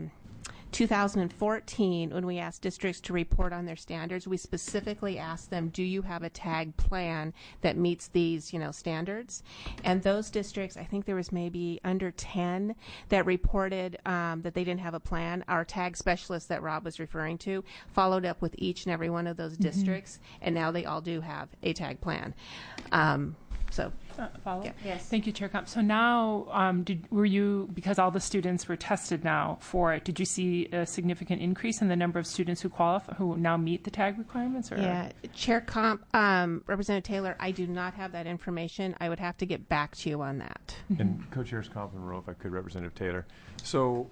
2014, when we asked districts to report on their standards, we specifically asked them, do you have a tag plan that meets these, standards? And those districts, I think there was maybe under 10 that reported that they didn't have a plan. Our tag specialist that Rob was referring to followed up with each and every one of those districts, and now they all do have a tag plan. Follow? Yeah. Yes. Thank you, Chair Comp. So now, because all the students were tested now for it, did you see a significant increase in the number of students who now meet the tag requirements? Or? Yeah, Chair Comp, Representative Taylor, I do not have that information. I would have to get back to you on that. And Co-Chairs Comp and Rowe, if I could, Representative Taylor. So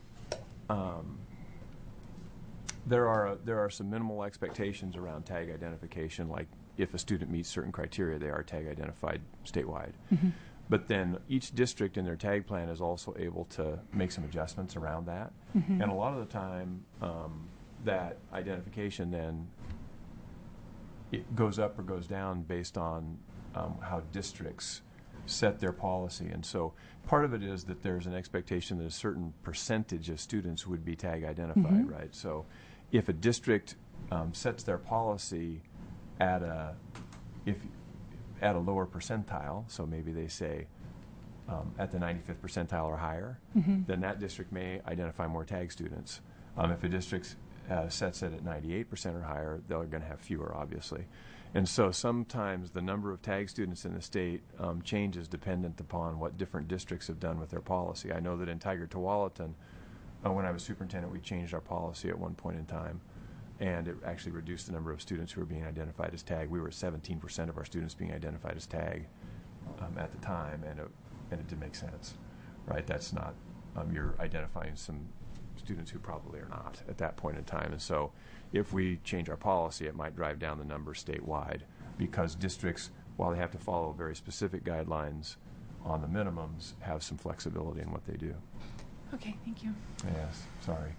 there are some minimal expectations around tag identification, like if a student meets certain criteria, they are tag identified statewide. But then each district in their tag plan is also able to make some adjustments around that. And a lot of the time, that identification then it goes up or goes down based on how districts set their policy. And so part of it is that there's an expectation that a certain percentage of students would be tag identified, right? So if a district sets their policy at a lower percentile, so maybe they say at the 95th percentile or higher, then that district may identify more tag students. If a district sets it at 98% or higher, they're going to have fewer, obviously. And so sometimes the number of tag students in the state changes dependent upon what different districts have done with their policy. I know that in Tigard-Tualatin, when I was superintendent, we changed our policy at one point in time, and it actually reduced the number of students who were being identified as tag. We were at 17% of our students being identified as tag at the time, and it did make sense, right? That's not, you're identifying some students who probably are not at that point in time. And so if we change our policy, it might drive down the number statewide, because districts, while they have to follow very specific guidelines on the minimums, have some flexibility in what they do. Okay, thank you. Yes, sorry.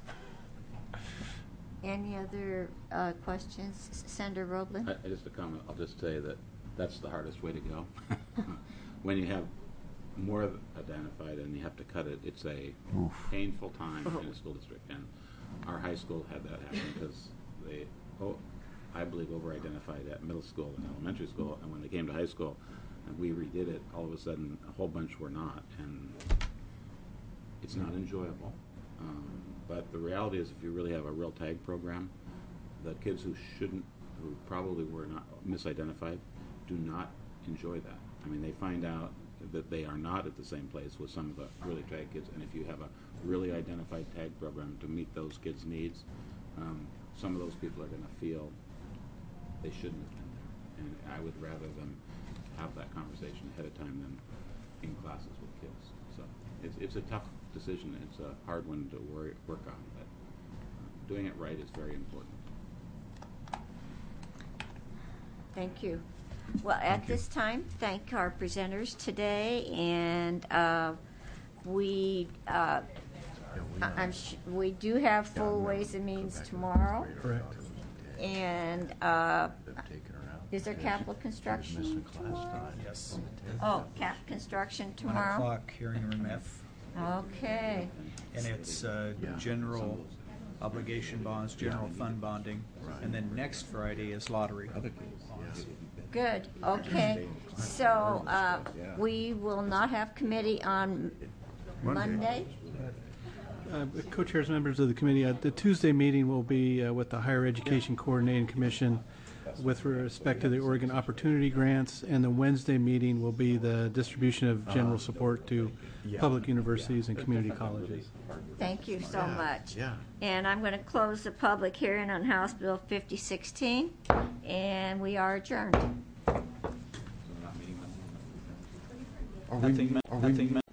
Any other questions? Senator Roeblen? Just a comment. I'll just say that that's the hardest way to go. When you have more identified and you have to cut it, it's a painful time in a school district. And our high school had that happen because they, I believe, over-identified at middle school and elementary school. And when they came to high school and we redid it, all of a sudden a whole bunch were not. And it's not enjoyable. But the reality is, if you really have a real tag program, the kids who probably were not misidentified, do not enjoy that. I mean, they find out that they are not at the same place with some of the really tag kids. And if you have a really identified tag program to meet those kids' needs, some of those people are going to feel they shouldn't have been there. And I would rather them have that conversation ahead of time than in classes with kids. So it's a tough decision. It's a hard one to work on, but doing it right is very important. Thank you. Well, at this time, thank our presenters today, and we do have full Ways and Means tomorrow. Correct. And is there capital construction tomorrow? Yes. Oh, cap construction 1 tomorrow? o'clock, hearing room F. Okay. And it's general obligation bonds, general fund bonding. And then next Friday is lottery. Good. Okay. So we will not have committee on Monday. Co-chairs, members of the committee, the Tuesday meeting will be with the Higher Education Coordinating Commission with respect to the Oregon Opportunity Grants, and the Wednesday meeting will be the distribution of general support to public universities and community colleges. Thank you so much. And I'm going to close the public hearing on House Bill 5016, and we are adjourned. Nothing